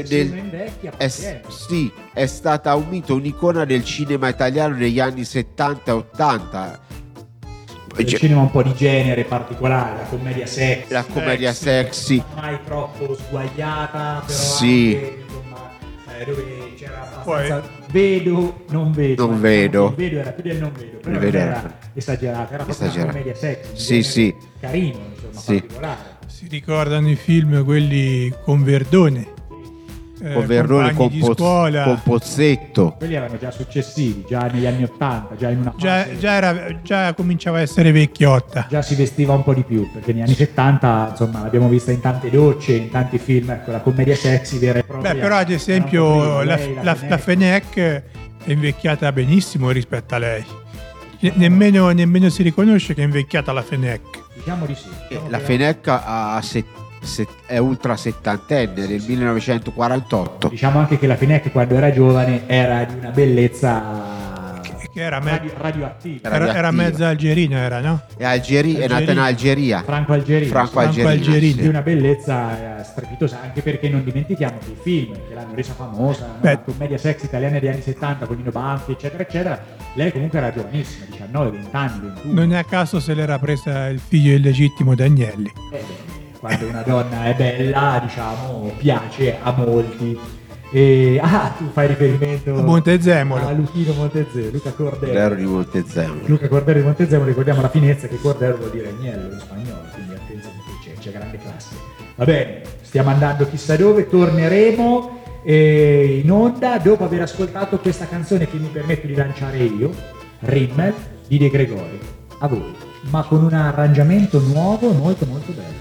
sì, è stata un mito, un'icona del cinema italiano negli anni 70 e 80. Il cinema un po' di genere particolare, la commedia sexy. La commedia sexy. Mai troppo sguagliata, però Sì. anche, insomma, dove c'era abbastanza vedo, non vedo. Non vedo. Il vedo era più del non vedo, però Il non vedo era esagerato, era proprio una commedia sexy. un Sì, genere sì. Carino, insomma, Sì. particolare. Si ricordano i film quelli con Verdone. Con Verdone, Compagni di scuola. con Pozzetto. Quelli erano già successivi, già negli anni 80, già in una fase. Già cominciava a essere vecchiotta. Già si vestiva un po' di più, perché negli anni 70, insomma, l'abbiamo vista in tante docce, in tanti film, ecco, la commedia sexy vera e propria. Beh, però ad esempio la Fenech è invecchiata benissimo rispetto a lei. Nemmeno si riconosce che è invecchiata la Fenech. Diciamo di sì. La Fenech è ultra settantenne, del 1948. Diciamo anche che la Fenech quando era giovane era di una bellezza che era radioattiva. Era mezza algerina, era, no? È nata in Algeria. Franco Algerina. Di una bellezza strepitosa, anche perché non dimentichiamo che i film che l'hanno resa famosa, no? La commedia sexy italiana degli anni 70 con Nino Banfi, eccetera, eccetera, lei comunque era giovanissima, 19, 20 anni, 21. Non è a caso se l'era presa il figlio illegittimo D'agnelli. Quando una donna è bella, diciamo, piace a molti. Tu fai riferimento a Montezemolo. A Luchino Montezemolo, Luca Cordero di Montezemolo. Luca Cordero di Montezemolo, ricordiamo la finezza che Cordero vuol dire agnello in spagnolo, quindi attenzione, c'è grande classe. Va bene, stiamo andando chissà dove, torneremo in onda dopo aver ascoltato questa canzone che mi permetto di lanciare io, Rimmel di De Gregori. A voi, ma con un arrangiamento nuovo molto molto bello.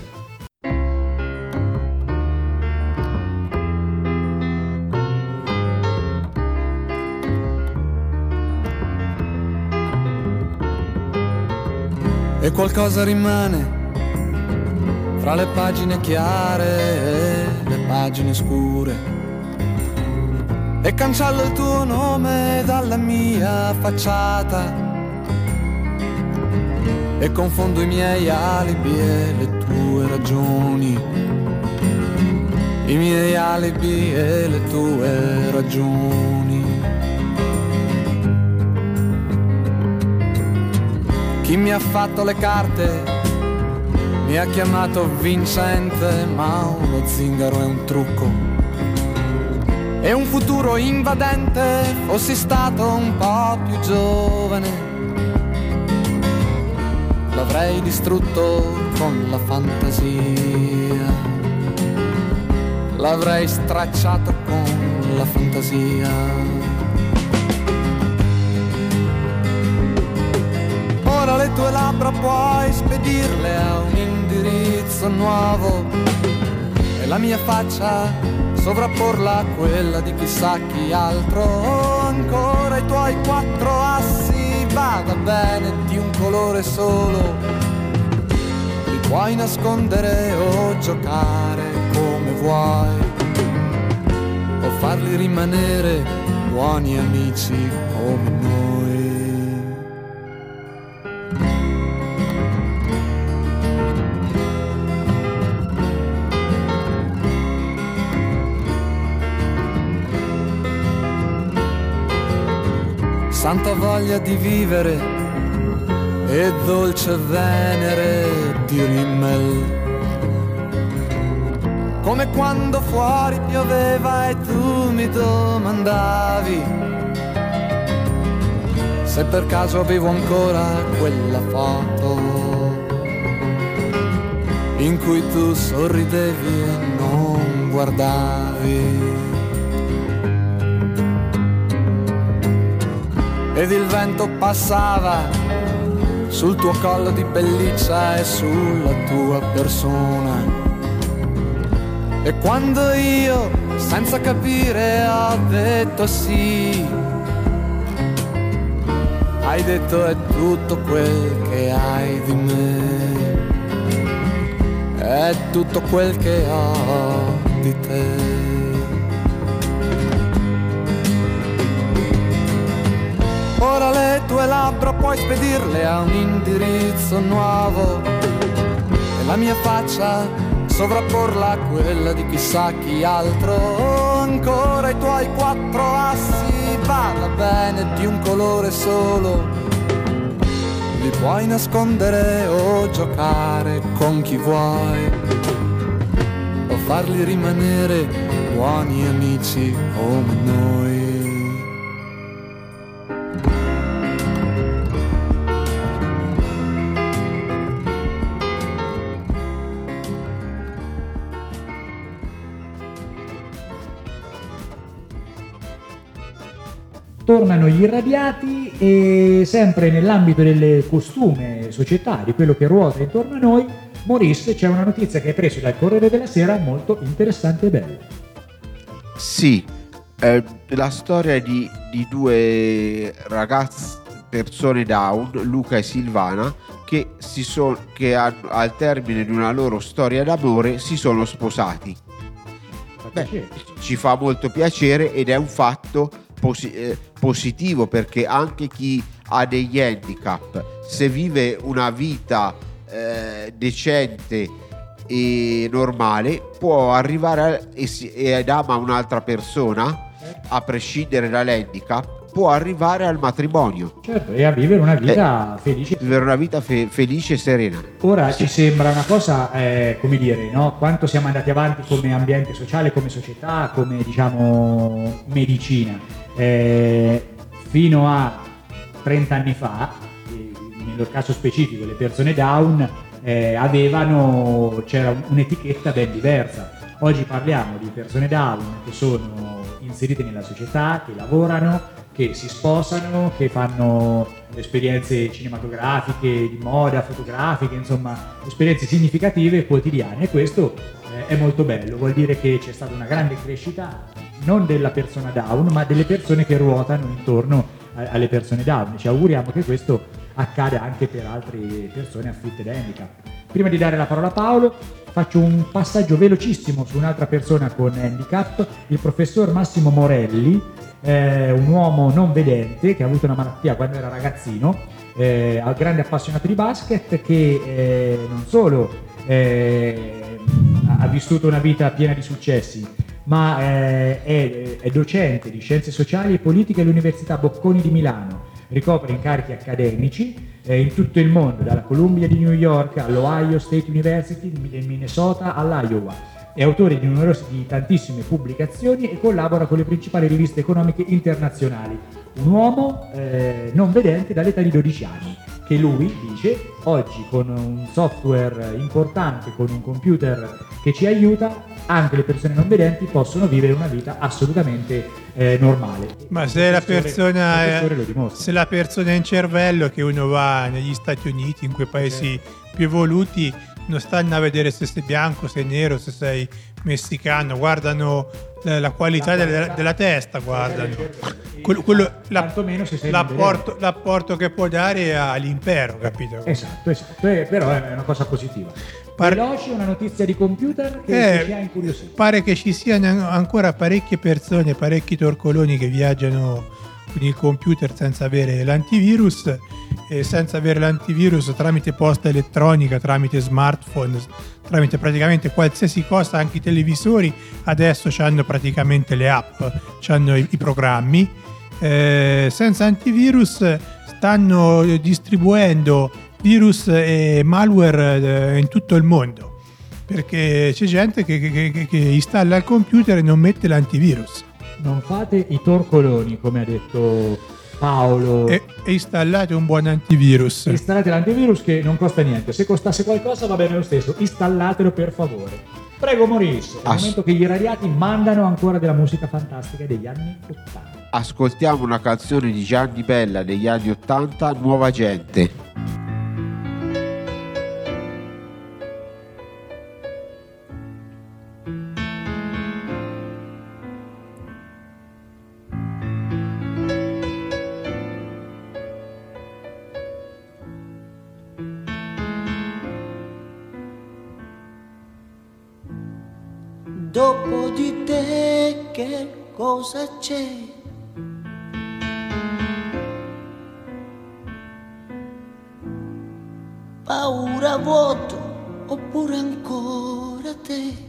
E qualcosa rimane fra le pagine chiare e le pagine scure, e cancello il tuo nome dalla mia facciata, e confondo i miei alibi e le tue ragioni, i miei alibi e le tue ragioni. Chi mi ha fatto le carte mi ha chiamato vincente, ma uno zingaro è un trucco e un futuro invadente. Fossi stato un po' più giovane, l'avrei distrutto con la fantasia, l'avrei stracciato con la fantasia. Ora le tue labbra puoi spedirle a un indirizzo nuovo e la mia faccia sovrapporla a quella di chissà chi altro. Ancora i tuoi 4 assi, vada bene, di un colore solo, li puoi nascondere o giocare come vuoi, o farli rimanere buoni amici come noi. Santa voglia di vivere e dolce venere di Rimmel, come quando fuori pioveva e tu mi domandavi se per caso avevo ancora quella foto in cui tu sorridevi e non guardavi. Ed il vento passava sul tuo collo di pelliccia e sulla tua persona. E quando io, senza capire, ho detto sì, hai detto è tutto quel che hai di me. è tutto quel che ha di te. Ora le tue labbra puoi spedirle a un indirizzo nuovo e la mia faccia sovrapporla a quella di chissà chi altro. Ancora i tuoi 4 assi, parla bene di un colore solo, li puoi nascondere o giocare con chi vuoi o farli rimanere buoni amici come noi. Tornano gli irradiati e sempre nell'ambito del costume societario, quello che ruota intorno a noi, Maurice, c'è una notizia che hai preso dal Corriere della Sera molto interessante e bella. Sì, la storia di 2 ragazze, persone down, Luca e Silvana, che al termine di una loro storia d'amore si sono sposati. Ci fa molto piacere ed è un fatto positivo, perché anche chi ha degli handicap, se vive una vita decente e normale, può arrivare ed ama un'altra persona, a prescindere dall'handicap, può arrivare al matrimonio. Certo, e a vivere una vita felice. Vivere una vita felice e serena. Ora ci sembra una cosa, come dire, no? Quanto siamo andati avanti come ambiente sociale, come società, come diciamo medicina. Fino a 30 anni fa, nel caso specifico le persone down c'era un'etichetta ben diversa. Oggi parliamo di persone down che sono inserite nella società, che lavorano, che si sposano, che fanno esperienze cinematografiche, di moda, fotografiche, insomma esperienze significative e quotidiane, e questo è molto bello, vuol dire che c'è stata una grande crescita non della persona down, ma delle persone che ruotano intorno alle persone down. Ci auguriamo che questo accada anche per altre persone afflitte da handicap. Prima di dare la parola a Paolo, faccio un passaggio velocissimo su un'altra persona con handicap, il professor Massimo Morelli, un uomo non vedente che ha avuto una malattia quando era ragazzino, grande appassionato di basket, che non solo ha vissuto una vita piena di successi, ma è docente di scienze sociali e politiche all'Università Bocconi di Milano, ricopre incarichi accademici in tutto il mondo, dalla Columbia di New York all'Ohio State University, del Minnesota all'Iowa. È autore di tantissime pubblicazioni e collabora con le principali riviste economiche internazionali. Un uomo non vedente dall'età di 12 anni, che lui dice oggi con un software importante, con un computer che ci aiuta, anche le persone non vedenti possono vivere una vita assolutamente normale. Ma se la persona è in cervello, che uno va negli Stati Uniti, in quei paesi più evoluti, non stanno a vedere se sei bianco, se sei nero, se sei messicano, guardano la qualità della testa, guardano l'apporto che può dare all'impero, capito? Esatto, però è una cosa positiva. Veloce, una notizia di computer che ci ha incuriosito. Pare che ci siano ancora parecchie persone, parecchi torcoloni che viaggiano con il computer senza avere l'antivirus, e senza avere l'antivirus tramite posta elettronica, tramite smartphone, tramite praticamente qualsiasi cosa. Anche i televisori adesso hanno praticamente le app, hanno i programmi. Senza antivirus stanno distribuendo virus e malware in tutto il mondo, perché c'è gente che installa il computer e non mette l'antivirus. Non fate i torcoloni, come ha detto Paolo, e installate un buon antivirus. Installate l'antivirus, che non costa niente. Se costasse qualcosa va bene lo stesso, installatelo per favore. Prego Maurice, è il momento che gli irradiati mandano ancora della musica fantastica degli anni 80. Ascoltiamo una canzone di Gianni Bella degli anni 80, Nuova Gente. dopo di te che cosa c'è? Paura, vuoto oppure ancora te?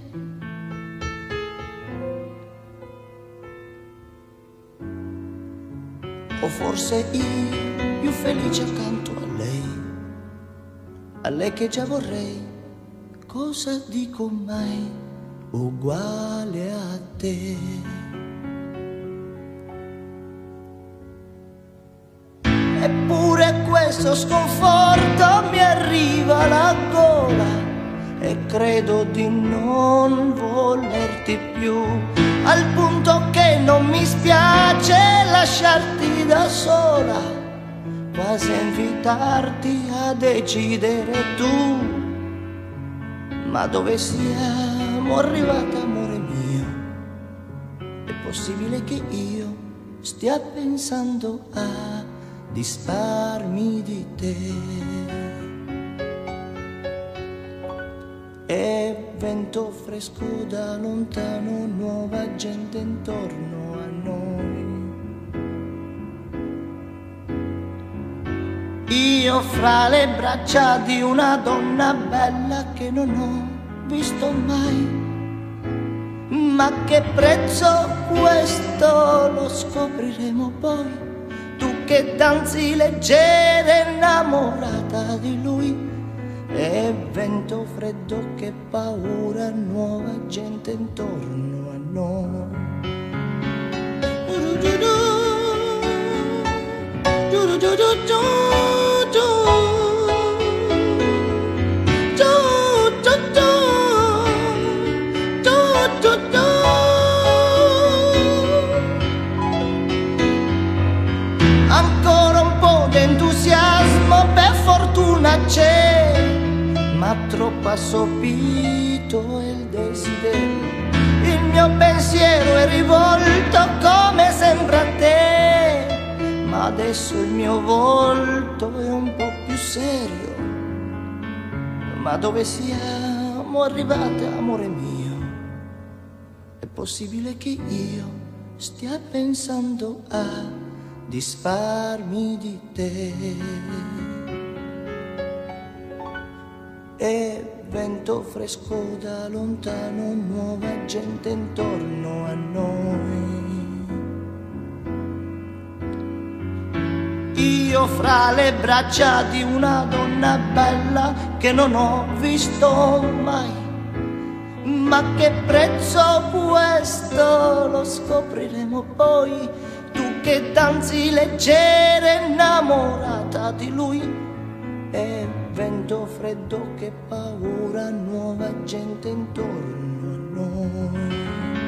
O forse io più felice accanto a lei che già vorrei, cosa dico mai, uguale a te. Eppure questo sconforto mi arriva alla gola e credo di non volerti più, al punto che non mi spiace lasciarti da sola, quasi a invitarti a decidere tu. Ma dove siamo arrivati, amore mio? È possibile che io stia pensando a disfarmi di te? E vento fresco da lontano, nuova gente intorno a noi. Io fra le braccia di una donna bella che non ho visto mai. Ma che prezzo questo lo scopriremo poi. Tu che danzi leggera innamorata di lui. E vento freddo, che paura, nuova gente intorno a noi. Ancora un po' d'entusiasmo, per fortuna c'è, ma troppo assopito è il desiderio. Il mio pensiero è rivolto come sembra a te, ma adesso il mio volto è un po' più serio. Ma dove siamo arrivati, amore mio? È possibile che io stia pensando a disfarmi di te? E vento fresco da lontano, nuova gente intorno a noi. Io fra le braccia di una donna bella che non ho visto mai. Ma che prezzo questo lo scopriremo poi. Tu che danzi leggera innamorata di lui. E vento freddo, che paura, nuova gente intorno a noi.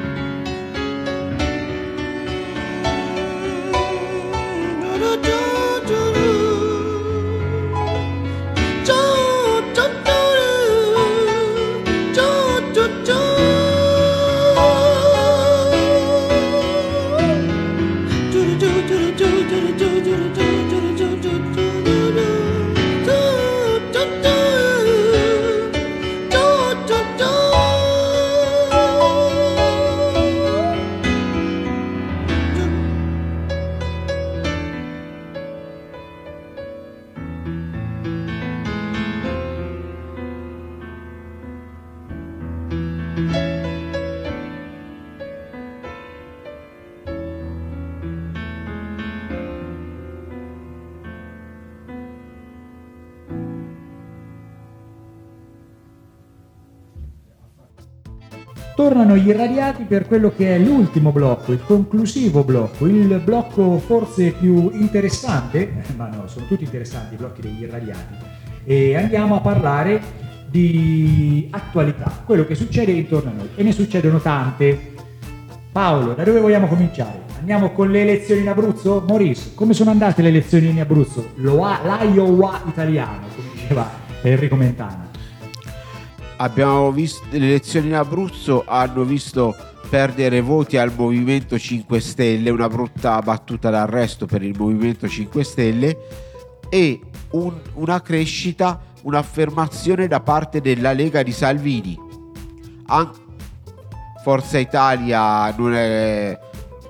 Tornano gli irradiati per quello che è l'ultimo blocco, il conclusivo blocco, il blocco forse più interessante, ma no, sono tutti interessanti i blocchi degli irradiati, e andiamo a parlare di attualità, quello che succede intorno a noi, e ne succedono tante. Paolo, da dove vogliamo cominciare? Andiamo con le elezioni in Abruzzo? Maurice, come sono andate le elezioni in Abruzzo? L'Iowa italiano, come diceva Enrico Mentana. Abbiamo visto le elezioni in Abruzzo, hanno visto perdere voti al Movimento 5 Stelle, una brutta battuta d'arresto per il Movimento 5 Stelle, e una crescita, un'affermazione da parte della Lega di Salvini. Forza Italia non è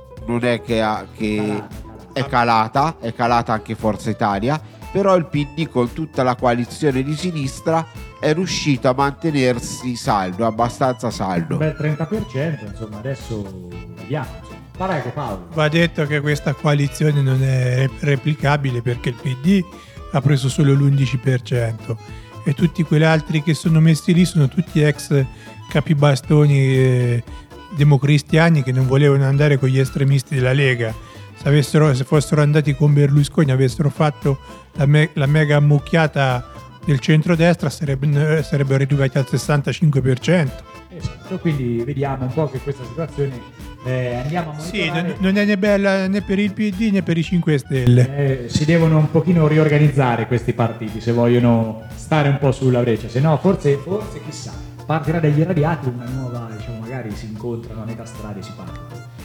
che è calata anche Forza Italia, però il PD con tutta la coalizione di sinistra è riuscito a mantenersi saldo, abbastanza saldo. Un bel 30%, insomma, adesso vediamo. Prego Paolo. Va detto che questa coalizione non è replicabile perché il PD ha preso solo l'11% e tutti quegli altri che sono messi lì sono tutti ex capibastoni democristiani che non volevano andare con gli estremisti della Lega. Se fossero andati con Berlusconi, avessero fatto la mega ammucchiata del centrodestra, sarebbero arrivati al 65%. Esatto, quindi vediamo un po' che questa situazione andiamo a monitorare. Sì, non è né bella né per il PD né per i 5 Stelle. Si devono un pochino riorganizzare questi partiti se vogliono stare un po' sulla breccia, se no forse chissà, partirà dagli irradiati una nuova, diciamo, magari si incontrano a metà strada e si parla.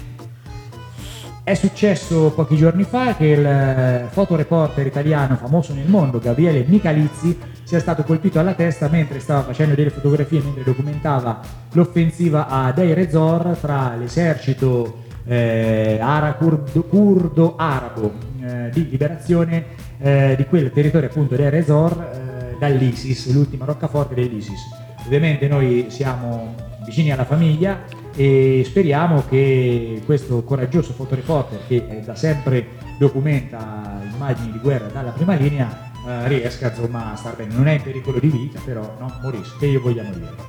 È successo pochi giorni fa che il fotoreporter italiano famoso nel mondo, Gabriele Michalizzi, sia stato colpito alla testa mentre stava facendo delle fotografie, mentre documentava l'offensiva a Deir ez-Zor tra l'esercito curdo-arabo di liberazione di quel territorio, appunto Deir ez-Zor, dall'ISIS, l'ultima roccaforte dell'ISIS. Ovviamente noi siamo vicini alla famiglia e speriamo che questo coraggioso fotoreporter, che da sempre documenta immagini di guerra dalla prima linea, riesca insomma a star bene. Non è in pericolo di vita, però no, Maurice, che io vogliamo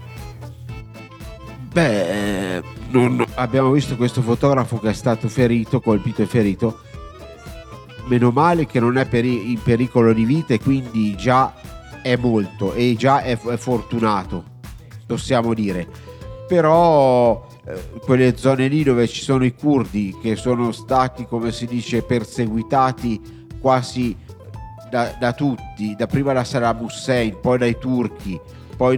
dire? Abbiamo visto questo fotografo che è stato colpito e ferito. Meno male che non è in pericolo di vita, e quindi già è molto, e già è fortunato, possiamo dire. Però quelle zone lì dove ci sono i curdi, che sono stati, come si dice, perseguitati quasi da tutti, da prima da Saddam Hussein, poi dai turchi, poi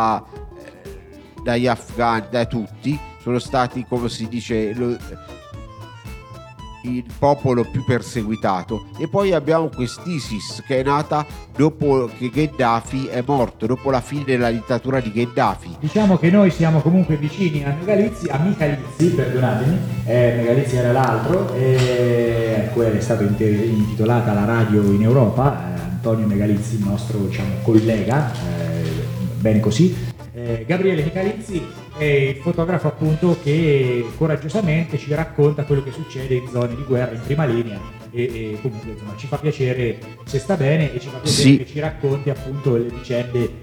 dagli afghani, da tutti, sono stati, come si dice, il popolo più perseguitato. E poi abbiamo quest'ISIS che è nata dopo che Gheddafi è morto, dopo la fine della dittatura di Gheddafi. Diciamo che noi siamo comunque vicini a Michalizzi, perdonatemi, Michalizzi era l'altro, a cui è stata intitolata la radio in Europa, Antonio Megalizzi, il nostro, diciamo, collega, bene così. Gabriele Michalizzi è il fotografo, appunto, che coraggiosamente ci racconta quello che succede in zone di guerra in prima linea e comunque, insomma, ci fa piacere se sta bene, e ci fa piacere che ci racconti, appunto, le vicende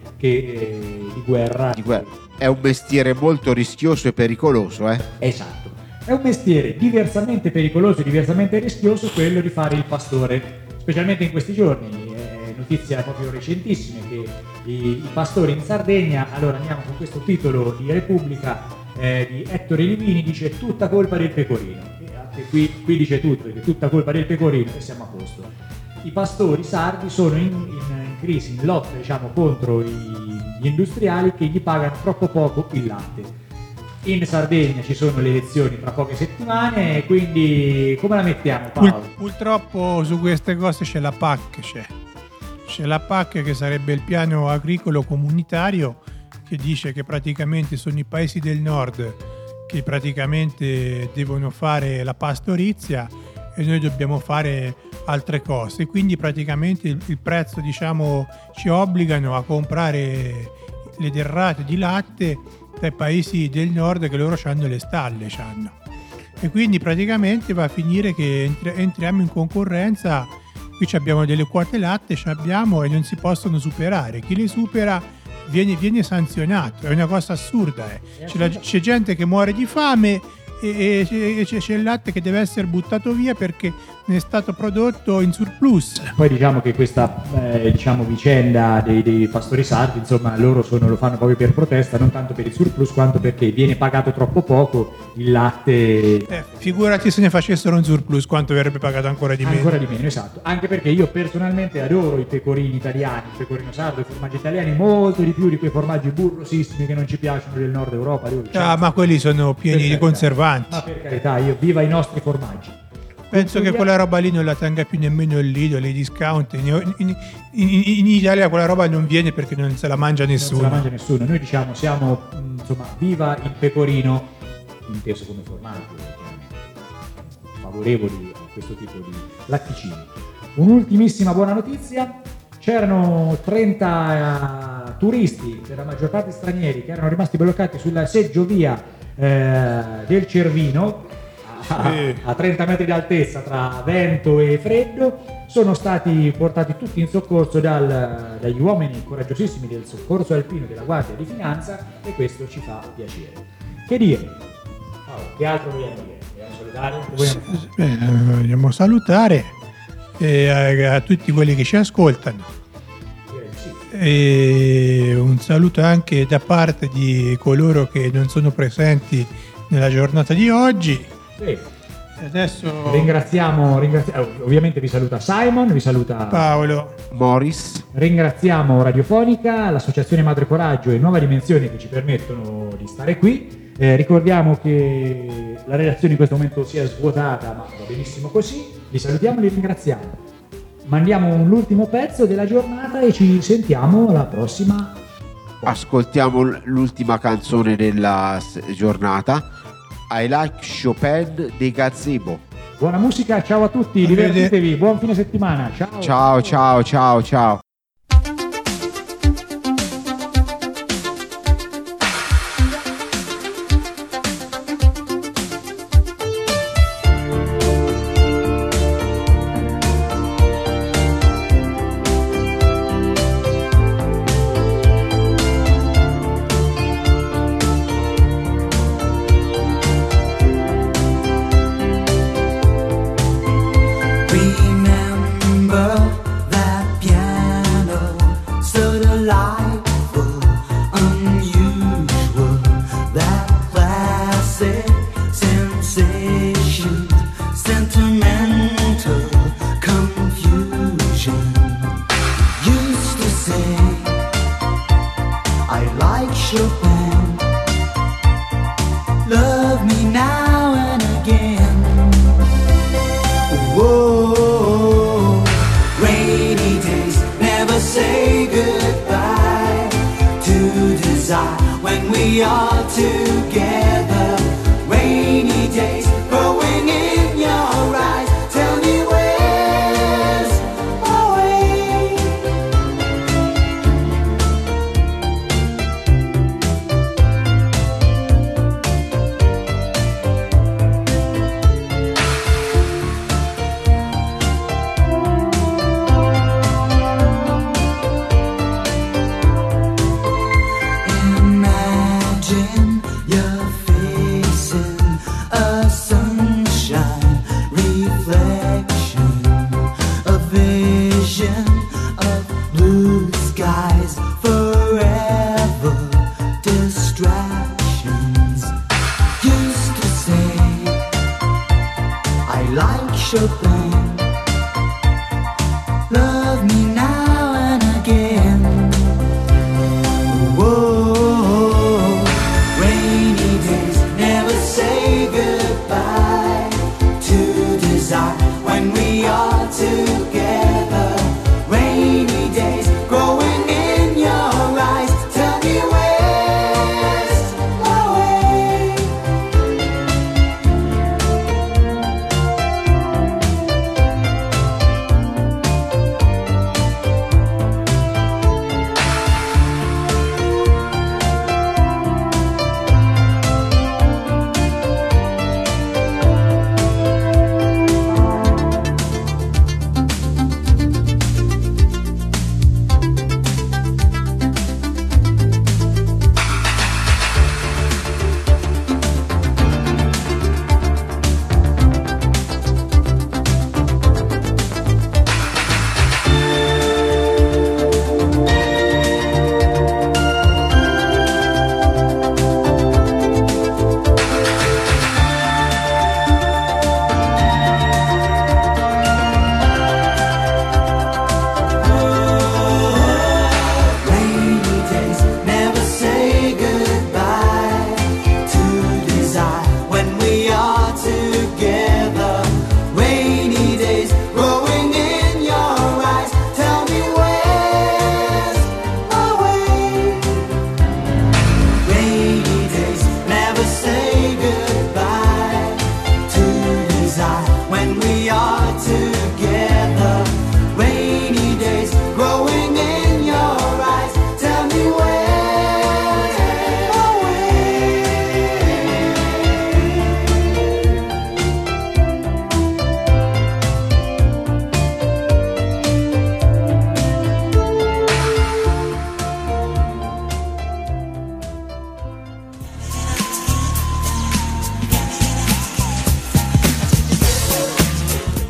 di guerra. È un mestiere molto rischioso e pericoloso, Esatto, è un mestiere diversamente pericoloso e diversamente rischioso quello di fare il pastore, specialmente in questi giorni. Notizia proprio recentissime che i pastori in Sardegna, allora andiamo con questo titolo di Repubblica di Ettore Livini, dice tutta colpa del pecorino, e anche qui dice tutto, perché tutta colpa del pecorino e siamo a posto. I pastori sardi sono in crisi, in lotta, diciamo, contro gli industriali che gli pagano troppo poco il latte. In Sardegna ci sono le elezioni tra poche settimane, e quindi come la mettiamo, Paolo? Purtroppo su queste cose c'è la PAC, c'è la PAC, che sarebbe il piano agricolo comunitario, che dice che praticamente sono i paesi del nord che praticamente devono fare la pastorizia e noi dobbiamo fare altre cose, quindi praticamente il prezzo, diciamo, ci obbligano a comprare le derrate di latte dai paesi del nord, che loro hanno le stalle, e quindi praticamente va a finire che entriamo in concorrenza. Qui abbiamo delle quote latte, e non si possono superare. Chi le supera viene sanzionato. È una cosa assurda. C'è gente che muore di fame e c'è il latte che deve essere buttato via perché ne è stato prodotto in surplus. Poi diciamo che questa vicenda dei pastori sardi, insomma, loro lo fanno proprio per protesta, non tanto per il surplus quanto perché viene pagato troppo poco il latte. Figurati se ne facessero un surplus, quanto verrebbe pagato ancora di meno. Ancora di meno, esatto. Anche perché io personalmente adoro i pecorini italiani, il pecorino sardo, i formaggi italiani, molto di più di quei formaggi burrosissimi che non ci piacciono del nord Europa. Ma quelli sono pieni di conservanti. Ma per carità, io viva i nostri formaggi. Penso che quella roba lì non la tenga più nemmeno il Lidl, i discount. In Italia quella roba non viene perché non se la mangia nessuno. Noi diciamo siamo, insomma, viva il pecorino. inteso come formaggio, chiaramente, favorevoli a questo tipo di latticini. Un'ultimissima buona notizia: c'erano 30 turisti, per la maggior parte stranieri, che erano rimasti bloccati sulla seggiovia del Cervino a 30 metri d'altezza tra vento e freddo. Sono stati portati tutti in soccorso dagli uomini coraggiosissimi del soccorso alpino della Guardia di Finanza, e questo ci fa piacere. Che dire? Che altro vogliamo dire? Vogliamo salutare a tutti quelli che ci ascoltano, e un saluto anche da parte di coloro che non sono presenti nella giornata di oggi. Sì. Adesso ringraziamo, ovviamente vi saluta Simon, vi saluta Paolo, Morris. Ringraziamo Radiofonica, l'Associazione Madre Coraggio e Nuova Dimensione che ci permettono di stare qui. Ricordiamo che la redazione in questo momento si è svuotata, ma va benissimo così. Li salutiamo e li ringraziamo. Mandiamo l'ultimo pezzo della giornata e ci sentiamo alla prossima. Ascoltiamo l'ultima canzone della giornata, I Like Chopin dei Gazebo. Buona musica, ciao a tutti, divertitevi, buon fine settimana, ciao. Ciao ciao ciao ciao. When we are together, rainy days grow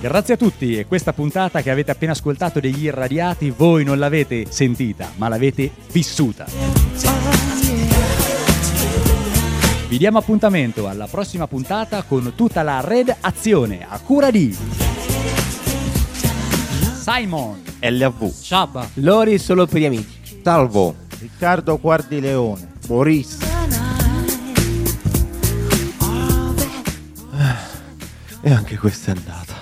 Grazie a tutti, e questa puntata che avete appena ascoltato degli Irradiati voi non l'avete sentita, ma l'avete vissuta. Vi diamo appuntamento alla prossima puntata con tutta la redazione a cura di Simon, LV, Sciabba, Lori solo per gli amici, Salvo, Riccardo Guardileone, Maurice. e anche questa è andata.